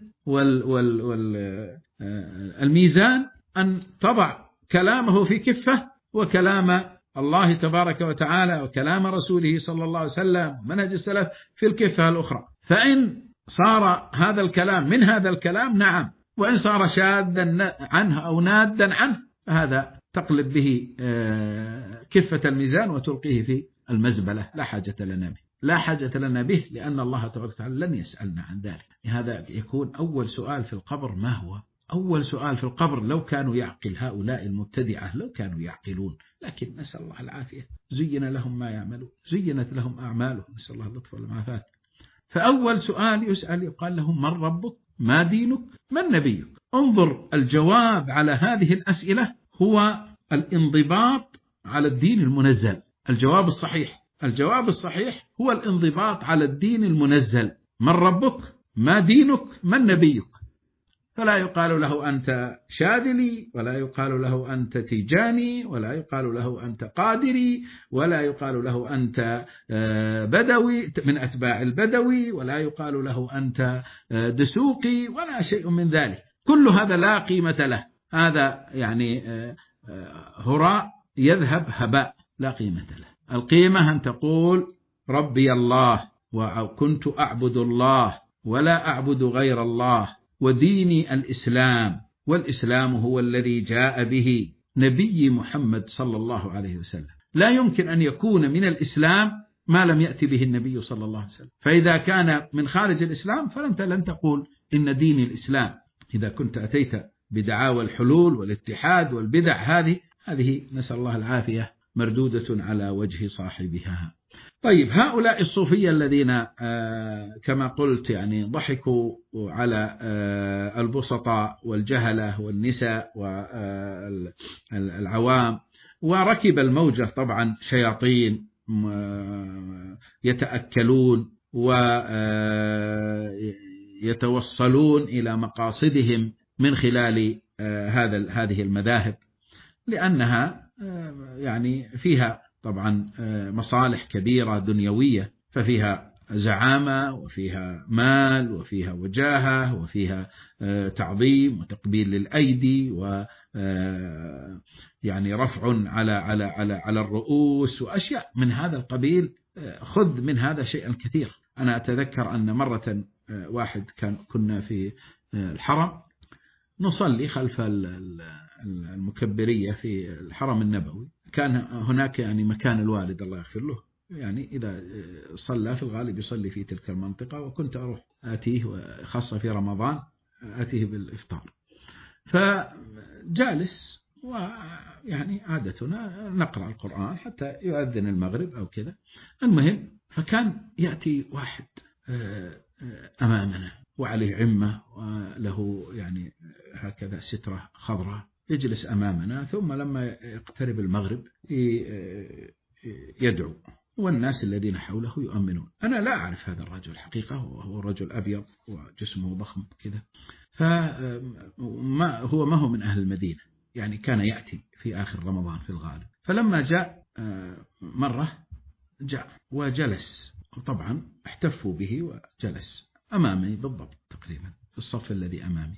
والميزان أن تضع كلامه في كفة وكلام الله تبارك وتعالى وكلام رسوله صلى الله عليه وسلم منهج السلف في الكفة الأخرى. فإن صار هذا الكلام من هذا الكلام نعم، وإن صار شاذا عنه أو نادا عنه فهذا تقلب به كفة الميزان وتلقيه في المزبلة. لا حاجة لنا به، لا حاجة لنا به، لأن الله تبارك وتعالى لن يسألنا عن ذلك. هذا يكون أول سؤال في القبر. ما هو أول سؤال في القبر؟ لو كانوا يعقل هؤلاء المبتدعة، لو كانوا يعقلون، لكن نسأل الله العافية. زين لهم ما يعملون، زينت لهم أعمالهم، نسأل الله اللطف والعافية. فأول سؤال يسأل يقال لهم من ربك؟ ما دينك؟ من نبيك؟ انظر، الجواب على هذه الأسئلة هو الانضباط على الدين المنزل. الجواب الصحيح الجواب الصحيح هو الانضباط على الدين المنزل. من ربك؟ ما دينك؟ من نبيك؟ فلا يقال له أنت شاذلي، ولا يقال له أنت تيجاني، ولا يقال له أنت قادري، ولا يقال له أنت بدوي من أتباع البدوي، ولا يقال له أنت دسوقي، ولا شيء من ذلك. كل هذا لا قيمة له، هذا يعني هراء يذهب هباء لا قيمة له. القيمة أن تقول ربي الله وكنت أعبد الله ولا أعبد غير الله، وديني الإسلام، والإسلام هو الذي جاء به نبي محمد صلى الله عليه وسلم. لا يمكن أن يكون من الإسلام ما لم يأتي به النبي صلى الله عليه وسلم. فإذا كان من خارج الإسلام فأنت لن تقول إن ديني الإسلام. إذا كنت أتيت بدعاوى الحلول والاتحاد والبدع هذه هذه نسأل الله العافية مردودة على وجه صاحبها. طيب، هؤلاء الصوفية الذين كما قلت يعني ضحكوا على البسطاء والجهلة والنساء والعوام، وركب الموجة طبعا شياطين يتأكلون ويتوصلون إلى مقاصدهم من خلال هذا هذه المذاهب، لأنها يعني فيها طبعا مصالح كبيرة دنيوية، ففيها زعامة وفيها مال وفيها وجاهة وفيها تعظيم وتقبيل للأيدي و يعني رفع على على على على الرؤوس وأشياء من هذا القبيل. خذ من هذا شيئا كثير. أنا أتذكر أن مرة واحد كان كنا في الحرم نصلي خلف المكبرية في الحرم النبوي، كان هناك يعني مكان الوالد الله يغفر له، يعني إذا صلى في الغالب يصلي في تلك المنطقة، وكنت أروح آتيه خاصة في رمضان آتيه بالإفطار. فجالس ويعني عادتنا نقرأ القرآن حتى يؤذن المغرب أو كذا. المهم فكان يأتي واحد أمامنا وعليه عمة وله يعني هكذا سترة خضراء، يجلس أمامنا، ثم لما يقترب المغرب يدعو والناس الذين حوله يؤمنون. أنا لا أعرف هذا الرجل حقيقة، وهو رجل أبيض وجسمه ضخم كذا، فما هو ما هو من أهل المدينة، يعني كان يأتي في آخر رمضان في الغالب. فلما جاء مرة جاء وجلس، طبعا احتفوا به وجلس أمامي بالضبط تقريبا في الصف الذي أمامي.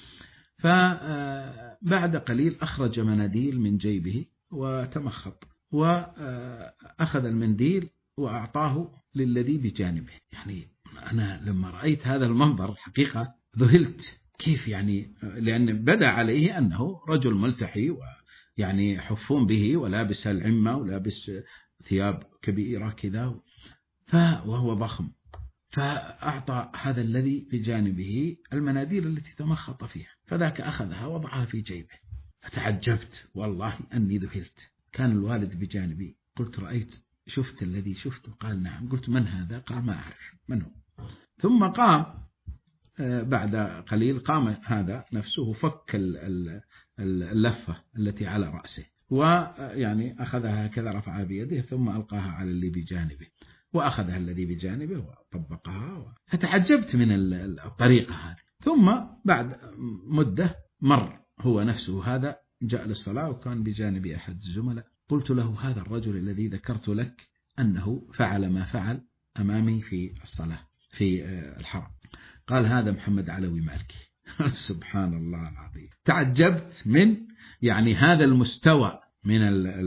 فبعد قليل أخرج مناديل من جيبه وتمخط وأخذ المنديل وأعطاه للذي بجانبه. يعني أنا لما رأيت هذا المنظر حقيقة ذهلت، كيف يعني؟ لأن بدأ عليه أنه رجل ملتحي ويعني يحفون به ولابس العمة ولابس ثياب كبيرة كذا، وهو ضخم، فأعطى هذا الذي بجانبه المناديل التي تمخط فيها، فذاك أخذها وضعها في جيبه. فتعجبت والله أني ذهلت. كان الوالد بجانبي، قلت رأيت شفت الذي شفته؟ قال نعم. قلت من هذا؟ قال ما أعرف من هو. ثم قام بعد قليل، قام هذا نفسه فك اللفة التي على رأسه، ويعني أخذها هكذا رفعها بيده ثم ألقاها على اللي بجانبه، وأخذها الذي بجانبه وطبقها. فتعجبت من الطريقة هذه. ثم بعد مدة مر هو نفسه هذا جاء للصلاة وكان بجانب أحد الزملاء. قلت له هذا الرجل الذي ذكرت لك أنه فعل ما فعل أمامي في الصلاة في الحرم. قال هذا محمد علوي مالكي. سبحان الله العظيم. تعجبت من يعني هذا المستوى من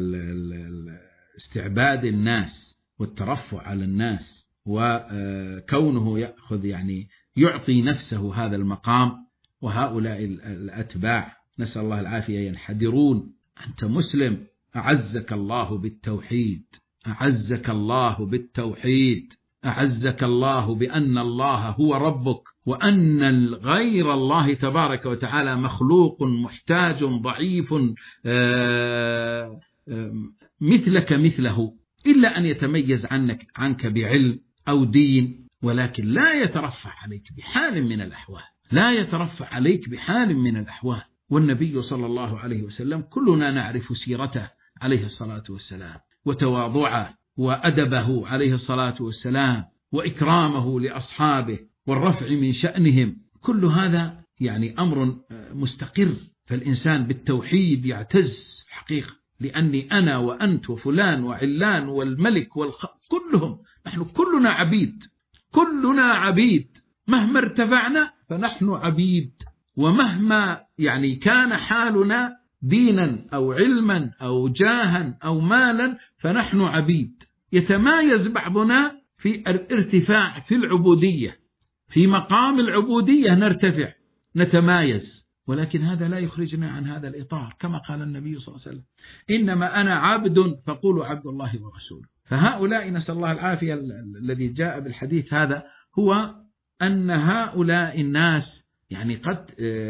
استعباد الناس والترفع على الناس، وكونه يأخذ يعني يعطي نفسه هذا المقام، وهؤلاء الأتباع نسأل الله العافية ينحدرون. أنت مسلم، أعزك الله بالتوحيد، أعزك الله بالتوحيد، أعزك الله بأن الله هو ربك، وأن غير الله تبارك وتعالى مخلوق محتاج ضعيف مثلك مثله، إلا أن يتميز عنك عنك بعلم أو دين، ولكن لا يترفع عليك بحال من الأحوال، لا يترفع عليك بحال من الأحوال. والنبي صلى الله عليه وسلم كلنا نعرف سيرته عليه الصلاة والسلام، وتواضعه وأدبه عليه الصلاة والسلام، وإكرامه لأصحابه والرفع من شأنهم. كل هذا يعني أمر مستقر، فالإنسان بالتوحيد يعتز حقيقة، لأني أنا وأنت وفلان وعلان والملك والخ... كلهم نحن كلنا عبيد، كلنا عبيد، مهما ارتفعنا فنحن عبيد، ومهما يعني كان حالنا دينا أو علما أو جاها أو مالا فنحن عبيد. يتمايز بعضنا في الارتفاع في العبودية، في مقام العبودية نرتفع نتمايز، ولكن هذا لا يخرجنا عن هذا الإطار، كما قال النبي صلى الله عليه وسلم: إنما أنا عبد فقولوا عبد الله ورسوله. فهؤلاء نسأل الله العافية، الذي جاء بالحديث هذا هو أن هؤلاء الناس يعني قد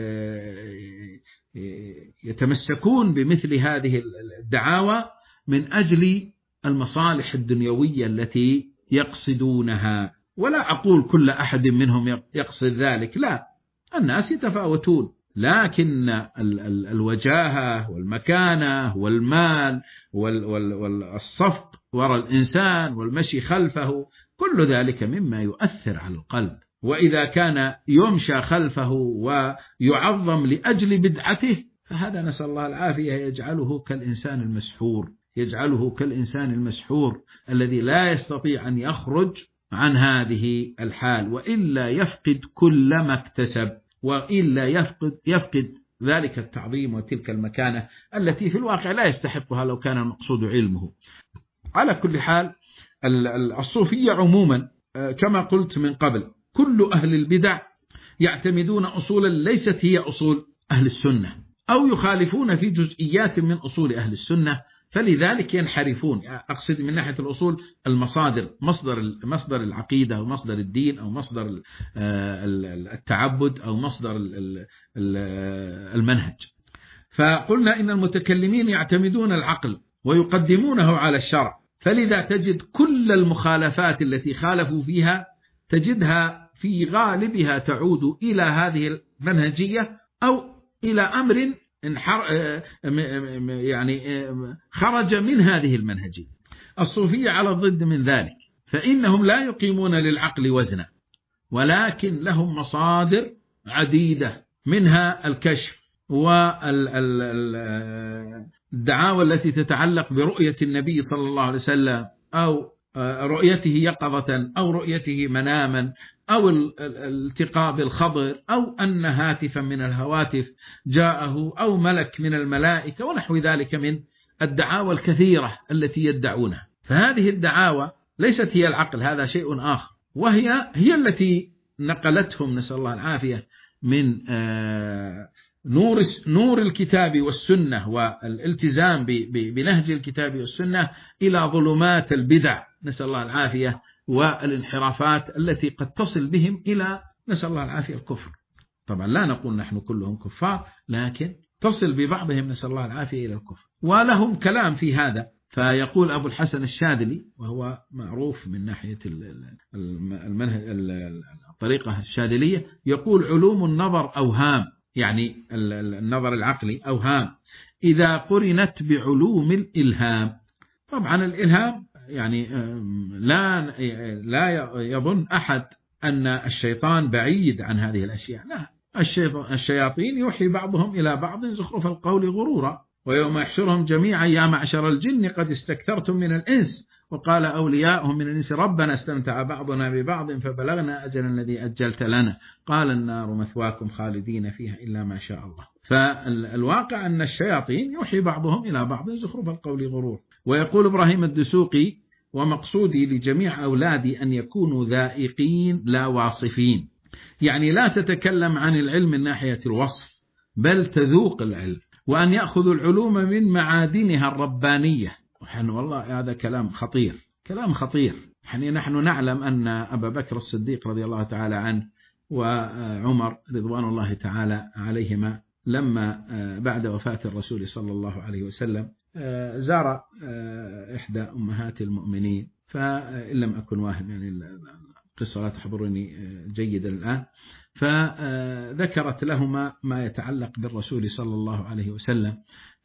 يتمسكون بمثل هذه الدعاوى من أجل المصالح الدنيوية التي يقصدونها. ولا أقول كل أحد منهم يقصد ذلك، لا، الناس يتفاوتون، لكن الوجاهة والمكانة والمال والصفق وراء الإنسان والمشي خلفه كل ذلك مما يؤثر على القلب. وإذا كان يمشى خلفه ويعظم لأجل بدعته فهذا نسأل الله العافية يجعله كالإنسان المسحور، يجعله كالإنسان المسحور الذي لا يستطيع أن يخرج عن هذه الحال، وإلا يفقد كل ما اكتسب، وإلا يفقد, يفقد ذلك التعظيم وتلك المكانة التي في الواقع لا يستحقها لو كان المقصود علمه. على كل حال الصوفية عموما كما قلت من قبل كل أهل البدع يعتمدون أصولا ليست هي أصول أهل السنة، أو يخالفون في جزئيات من أصول أهل السنة، فلذلك ينحرفون. أقصد من ناحية الأصول المصادر، مصدر مصدر العقيدة أو مصدر الدين أو مصدر التعبد أو مصدر المنهج. فقلنا إن المتكلمين يعتمدون العقل ويقدمونه على الشرع، فلذا تجد كل المخالفات التي خالفوا فيها تجدها في غالبها تعود إلى هذه المنهجية أو إلى أمر يعني خرج من هذه المنهجية. الصوفية على الضد من ذلك، فإنهم لا يقيمون للعقل وزنا، ولكن لهم مصادر عديدة، منها الكشف والدعاوى التي تتعلق برؤية النبي صلى الله عليه وسلم، أو رؤيته يقظة أو رؤيته مناما، أو الالتقاء بالخضر، أو أن هاتفا من الهواتف جاءه، أو ملك من الملائكة، ونحو ذلك من الدعاوى الكثيرة التي يدعونها. فهذه الدعاوى ليست هي العقل، هذا شيء آخر، وهي هي التي نقلتهم نسأل الله العافية من نور نور الكتاب والسنة والالتزام بنهج الكتاب والسنة إلى ظلمات البدع نسأل الله العافية والانحرافات التي قد تصل بهم إلى نسأل الله العافية الكفر. طبعا لا نقول نحن كلهم كفار، لكن تصل ببعضهم نسأل الله العافية إلى الكفر، ولهم كلام في هذا. فيقول أبو الحسن الشاذلي، وهو معروف من ناحية المنهج الطريقة الشاذلية، يقول: علوم النظر أوهام، يعني النظر العقلي أوهام إذا قرنت بعلوم الإلهام. طبعا الإلهام يعني لا لا يظن أحد أن الشيطان بعيد عن هذه الأشياء، لا، الشياطين يوحي بعضهم إلى بعض زخرف القول غرورا، ويوم يحشرهم جميعا يا معشر الجن قد استكثرتم من الإنس وقال أولياؤهم من الإنس ربنا استمتع بعضنا ببعض فبلغنا أجل الذي أجلت لنا قال النار مثواكم خالدين فيها إلا ما شاء الله. فالواقع أن الشياطين يوحي بعضهم إلى بعض زخرف القول غرور. ويقول إبراهيم الدسوقي: ومقصودي لجميع أولادي أن يكونوا ذائقين لا واصفين، يعني لا تتكلم عن العلم من ناحية الوصف بل تذوق العلم، وأن يأخذوا العلوم من معادنها الربانية. والله هذا كلام خطير، كلام خطير. يعني نحن نعلم أن أبا بكر الصديق رضي الله تعالى عنه وعمر رضوان الله تعالى عليهما لما بعد وفاة الرسول صلى الله عليه وسلم زار إحدى أمهات المؤمنين، فإن لم أكن واهم يعني القصة لا تحضرني جيدا الآن، فذكرت لهما ما يتعلق بالرسول صلى الله عليه وسلم،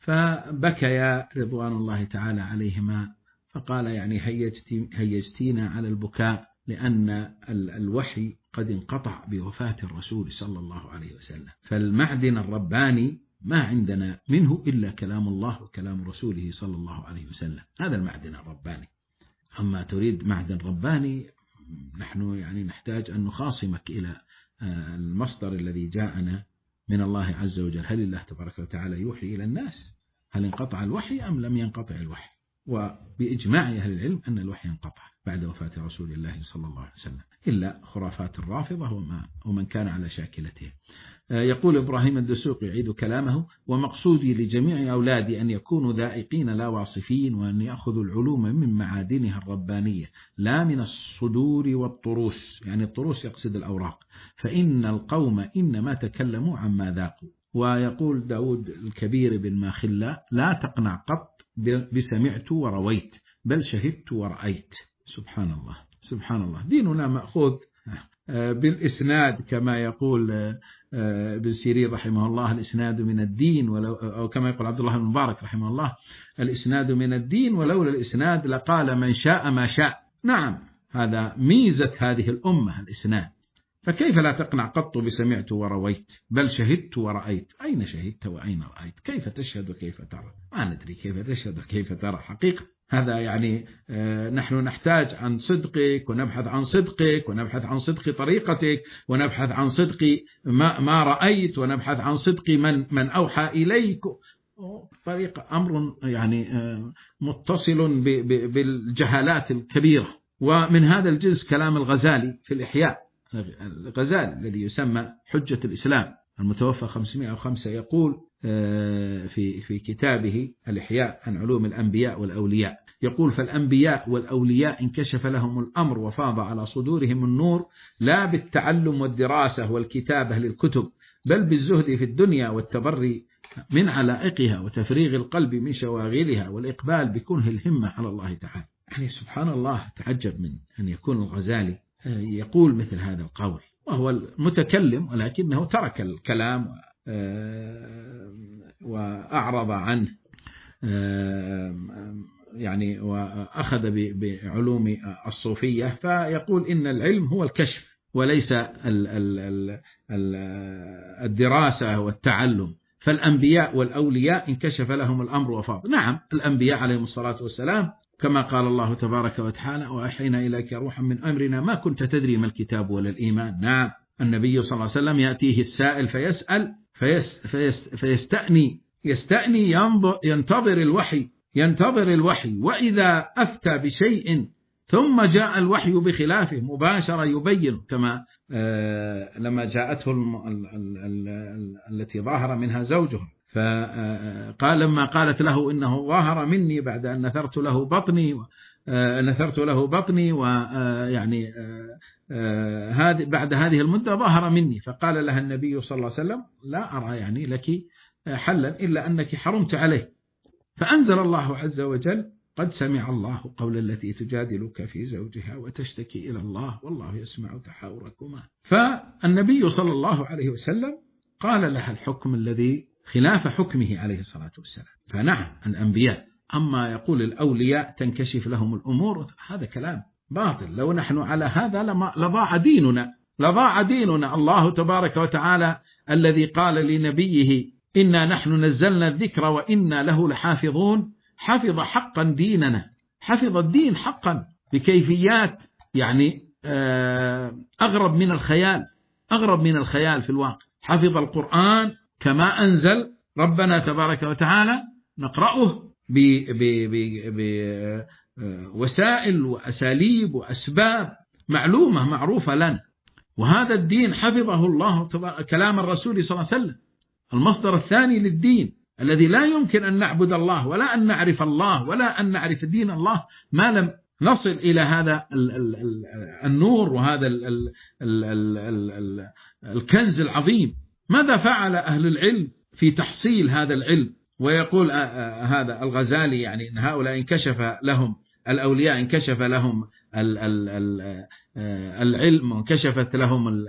فبكيا رضوان الله تعالى عليهما، فقال: يعني هيجتينا على البكاء لأن الوحي قد انقطع بوفاة الرسول صلى الله عليه وسلم، فالمعدن الرباني ما عندنا منه إلا كلام الله وكلام رسوله صلى الله عليه وسلم، هذا المعدن الرباني. أما تريد معدن رباني، نحن يعني نحتاج أن نخاصمك إلى المصدر الذي جاءنا من الله عز وجل. هل الله تبارك وتعالى يوحي إلى الناس؟ هل انقطع الوحي أم لم ينقطع الوحي؟ وبإجماع أهل العلم أن الوحي انقطع بعد وفاة رسول الله صلى الله عليه وسلم، إلا خرافات الرافضة ومن كان على شاكلته. يقول إبراهيم الدسوقي يعيد كلامه: ومقصودي لجميع أولادي أن يكونوا ذائقين لا واصفين، وأن يأخذوا العلوم من معادنها الربانية لا من الصدور والطروس، يعني الطروس يقصد الأوراق، فإن القوم إنما تكلموا عما ذاقوا. ويقول داود الكبير بن ماخلة: لا تقنع قط بسمعت ورويت، بل شهدت ورأيت. سبحان الله سبحان الله. ديننا مأخوذ بالإسناد، كما يقول ابن سيرين رحمه الله: الإسناد من الدين، ولو أو كما يقول عبد الله بن مبارك رحمه الله: الإسناد من الدين، ولولا الإسناد لقال من شاء ما شاء. نعم، هذا ميزة هذه الأمة الإسناد. فكيف لا تقنع قط بسمعت ورويت، بل شهدت ورأيت؟ أين شهدت وأين رأيت؟ كيف تشهد وكيف ترى؟ ما ندري كيف تشهد وكيف ترى حقيقة. هذا يعني نحن نحتاج عن صدقك، ونبحث عن صدقك، ونبحث عن صدق طريقتك، ونبحث عن صدق ما, ما رأيت، ونبحث عن صدق من, من أوحى إليك. طريقة أمر يعني متصل بالجهالات الكبيرة. ومن هذا الجزء كلام الغزالي في الإحياء. الغزالي الذي يسمى حجة الإسلام المتوفى خمسمائة وخمسة يقول في في كتابه الإحياء عن علوم الأنبياء والأولياء، يقول: فالأنبياء والأولياء انكشف لهم الأمر وفاض على صدورهم النور، لا بالتعلم والدراسة والكتابة للكتب، بل بالزهد في الدنيا والتبري من علائقها وتفريغ القلب من شواغلها والإقبال بكنه الهمة على الله تعالى. يعني سبحان الله، تعجب من أن يكون الغزالي يقول مثل هذا القول، وهو المتكلم، ولكنه ترك الكلام وأعرض عنه، يعني وأخذ بعلوم الصوفية. فيقول إن العلم هو الكشف وليس الدراسة والتعلم. فالأنبياء والأولياء انكشف لهم الأمر وفاض. نعم، الأنبياء عليهم الصلاة والسلام كما قال الله تبارك وتعالى: وأوحينا إليك روحا من أمرنا ما كنت تدري ما الكتاب ولا الإيمان. نعم، النبي صلى الله عليه وسلم يأتيه السائل فيسأل فيس فيس فيستأني يستأني ينظر ينتظر الوحي ينتظر الوحي وإذا أفتى بشيء ثم جاء الوحي بخلافه مباشرة يبين، كما لما جاءته التي ظاهر منها زوجها، فقال لما قالت له إنه ظاهر مني بعد أن نثرت له بطني نثرت له بطني ويعني هذه بعد هذه المدة ظهر مني، فقال لها النبي صلى الله عليه وسلم: لا أرى يعني لك حلا إلا أنك حرمت عليه. فأنزل الله عز وجل: قد سمع الله قول التي تجادلك في زوجها وتشتكي إلى الله والله يسمع تحاوركما. فالنبي صلى الله عليه وسلم قال لها الحكم الذي خلاف حكمه عليه الصلاة والسلام. فنعم الأنبياء. أما يقول الأولياء تنكشف لهم الأمور، هذا كلام باطل. لو نحن على هذا لضاع ديننا لضاع ديننا. الله تبارك وتعالى الذي قال لنبيه: إنا نحن نزلنا الذكر وإنا له لحافظون، حفظ حقا ديننا، حفظ الدين حقا بكيفيات يعني أغرب من الخيال أغرب من الخيال في الواقع. حفظ القرآن كما أنزل ربنا تبارك وتعالى، نقرأه بوسائل وأساليب وأسباب معلومة معروفة لنا. وهذا الدين حفظه الله تبارك، كلام الرسول صلى الله عليه وسلم المصدر الثاني للدين، الذي لا يمكن أن نعبد الله ولا أن نعرف الله ولا أن نعرف دين الله ما لم نصل إلى هذا النور وهذا الكنز العظيم. ماذا فعل أهل العلم في تحصيل هذا العلم؟ ويقول هذا الغزالي يعني إن هؤلاء انكشف لهم الأولياء انكشف لهم العلم وانكشفت لهم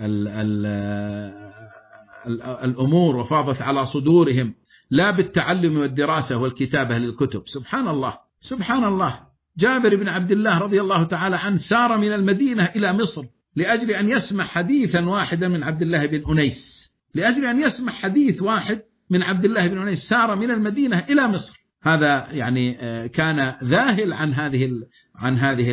الأمور وفاضت على صدورهم، لا بالتعلم والدراسة والكتابة للكتب. سبحان الله سبحان الله. جابر بن عبد الله رضي الله تعالى عنه سار من المدينة إلى مصر لأجل أن يسمع حديثا واحدا من عبد الله بن أنيس، لأجل أن يسمع حديث واحد من عبد الله بن أنيس سار من المدينة إلى مصر. هذا يعني كان ذاهل عن هذه عن هذه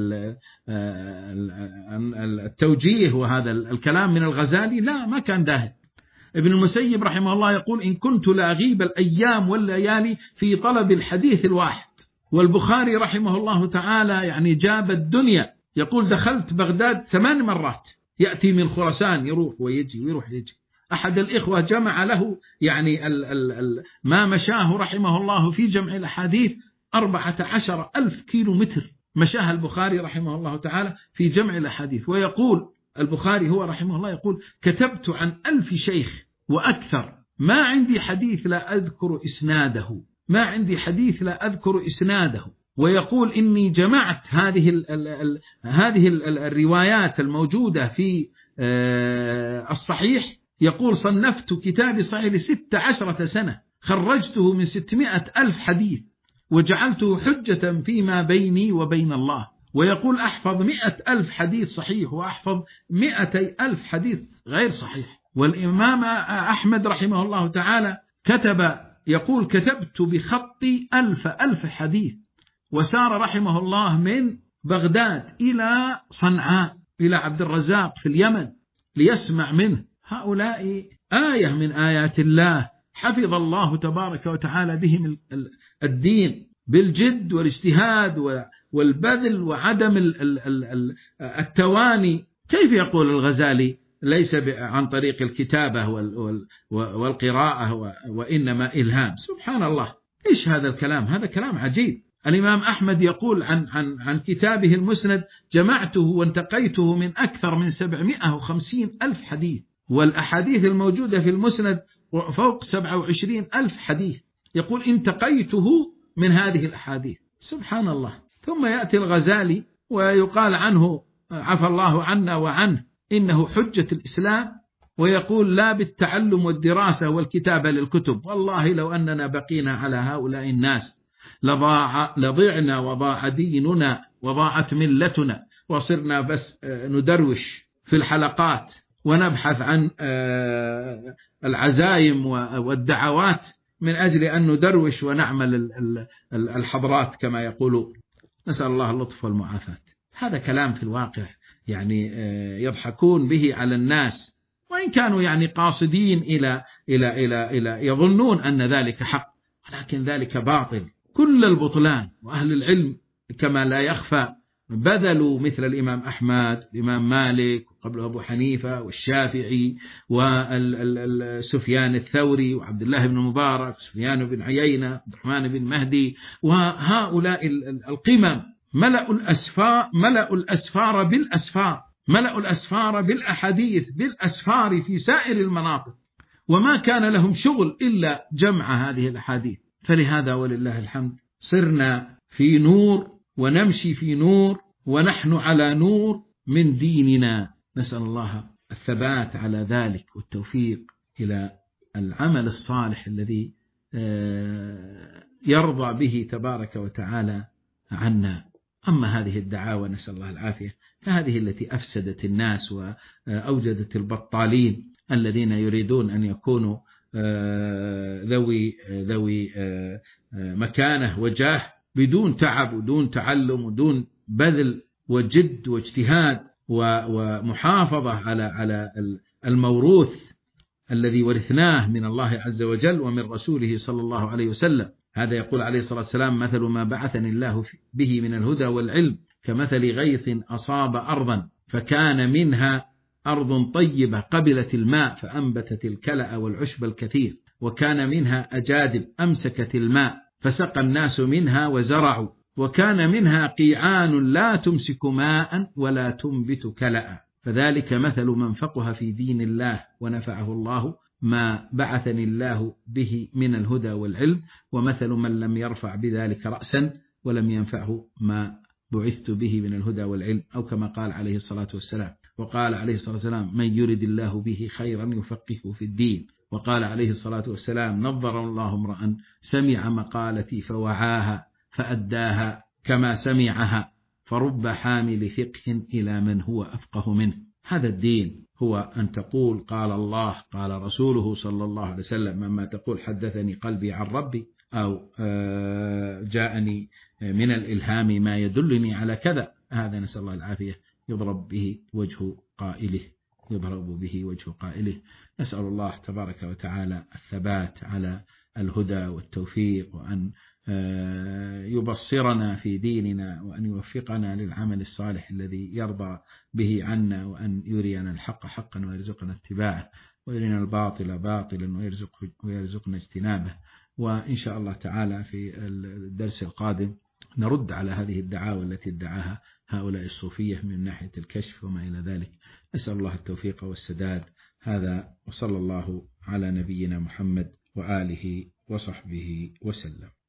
التوجيه وهذا الكلام من الغزالي، لا ما كان ذاهل. ابن المسيب رحمه الله يقول: إن كنت لأغيب الأيام والليالي في طلب الحديث الواحد. والبخاري رحمه الله تعالى يعني جاب الدنيا، يقول: دخلت بغداد ثمان مرات، يأتي من خراسان يروح ويجي ويروح يجي. أحد الإخوة جمع له يعني ال ال ال ما مشاه رحمه الله في جمع الأحاديث أربعة عشر ألف كيلو متر مشاه البخاري رحمه الله تعالى في جمع الأحاديث. ويقول البخاري هو رحمه الله يقول: كتبت عن ألف شيخ وأكثر، ما عندي حديث لا أذكر إسناده، ما عندي حديث لا أذكر إسناده. ويقول: إني جمعت هذه ال ال ال هذه ال الروايات الموجودة في الصحيح. يقول: صنفت كتابي صحيح لست عشرة سنة، خرجته من ستمائة ألف حديث وجعلته حجة فيما بيني وبين الله. ويقول: أحفظ مئة ألف حديث صحيح وأحفظ مئتي ألف حديث غير صحيح. والإمام أحمد رحمه الله تعالى كتب، يقول: كتبت بخطي ألف ألف حديث. وسار رحمه الله من بغداد إلى صنعاء إلى عبد الرزاق في اليمن ليسمع منه. هؤلاء آية من آيات الله، حفظ الله تبارك وتعالى بهم الدين بالجد والاجتهاد والبذل وعدم التواني. كيف يقول الغزالي: ليس عن طريق الكتابة والقراءة وإنما إلهام؟ سبحان الله، إيش هذا الكلام؟ هذا كلام عجيب. الإمام أحمد يقول عن, عن, عن كتابه المسند: جمعته وانتقيته من أكثر من سبعمائة وخمسين ألف حديث، والأحاديث الموجودة في المسند فوق سبعة وعشرين ألف حديث. يقول: انتقيته من هذه الأحاديث. سبحان الله. ثم يأتي الغزالي ويقال عنه عفى الله عنا وعنه إنه حجة الإسلام، ويقول: لا بالتعلم والدراسة والكتابة للكتب، والله لو أننا بقينا على هؤلاء الناس لضاع لضعنا وضاع ديننا وضاعت ملتنا، وصرنا بس ندروش في الحلقات ونبحث عن العزايم والدعوات من أجل أن ندروش ونعمل الحضرات كما يقولون. نسأل الله اللطف والمعافاة. هذا كلام في الواقع يعني يضحكون به على الناس، وإن كانوا يعني قاصدين إلى إلى إلى إلى يظنون أن ذلك حق، ولكن ذلك باطل كل البطلان. وأهل العلم كما لا يخفى بذلوا مثل الإمام أحمد، الإمام مالك، وقبل أبو حنيفة والشافعي وسفيان الثوري وعبد الله بن مبارك، سفيان بن عيينة، عبد الرحمن بن مهدي، وهؤلاء القمم ملأوا الأسفار ملأوا الأسفار بالأسفار ملأوا الأسفار بالأحاديث بالأسفار في سائر المناطق، وما كان لهم شغل إلا جمع هذه الأحاديث. فلهذا ولله الحمد صرنا في نور ونمشي في نور ونحن على نور من ديننا. نسأل الله الثبات على ذلك والتوفيق إلى العمل الصالح الذي يرضى به تبارك وتعالى عنا. أما هذه الدعاوى نسأل الله العافية فهذه التي أفسدت الناس وأوجدت البطالين الذين يريدون أن يكونوا ذوي ذوي مكانة وجاه بدون تعب ودون تعلم ودون بذل وجد واجتهاد ومحافظة على على الموروث الذي ورثناه من الله عز وجل ومن رسوله صلى الله عليه وسلم. هذا يقول عليه الصلاة والسلام: مثل ما بعثني الله به من الهدى والعلم كمثل غيث أصاب أرضا فكان منها أرض طيبة قبلت الماء فأنبتت الكلأ والعشب الكثير، وكان منها أجادب أمسكت الماء فسقى الناس منها وزرعوا، وكان منها قيعان لا تمسك ماء ولا تنبت كلأ. فذلك مثل من فقه في دين الله ونفعه الله ما بعثني الله به من الهدى والعلم، ومثل من لم يرفع بذلك رأسا ولم ينفعه ما بعثت به من الهدى والعلم، أو كما قال عليه الصلاة والسلام. وقال عليه الصلاة والسلام: من يرد الله به خيرا يفقهه في الدين. وقال عليه الصلاة والسلام: نظر الله امرأ سمع مقالتي فوعاها فأداها كما سمعها، فرب حامل فقه إلى من هو أفقه منه. هذا الدين هو أن تقول قال الله قال رسوله صلى الله عليه وسلم، أما تقول حدثني قلبي عن ربي، أو جاءني من الإلهام ما يدلني على كذا، هذا نسأل الله العافية يضرب به وجه قائله يضرب به وجه قائله. نسأل الله تبارك وتعالى الثبات على الهدى والتوفيق، وأن يبصرنا في ديننا، وأن يوفقنا للعمل الصالح الذي يرضى به عنا، وأن يرينا الحق حقا ويرزقنا اتباعه، ويرينا الباطل باطلا ويرزقنا اجتنابه. وإن شاء الله تعالى في الدرس القادم نرد على هذه الدعاوى التي ادعاها هؤلاء الصوفية من ناحية الكشف وما إلى ذلك. نسأل الله التوفيق والسداد. هذا وصلى الله على نبينا محمد وآله وصحبه وسلم.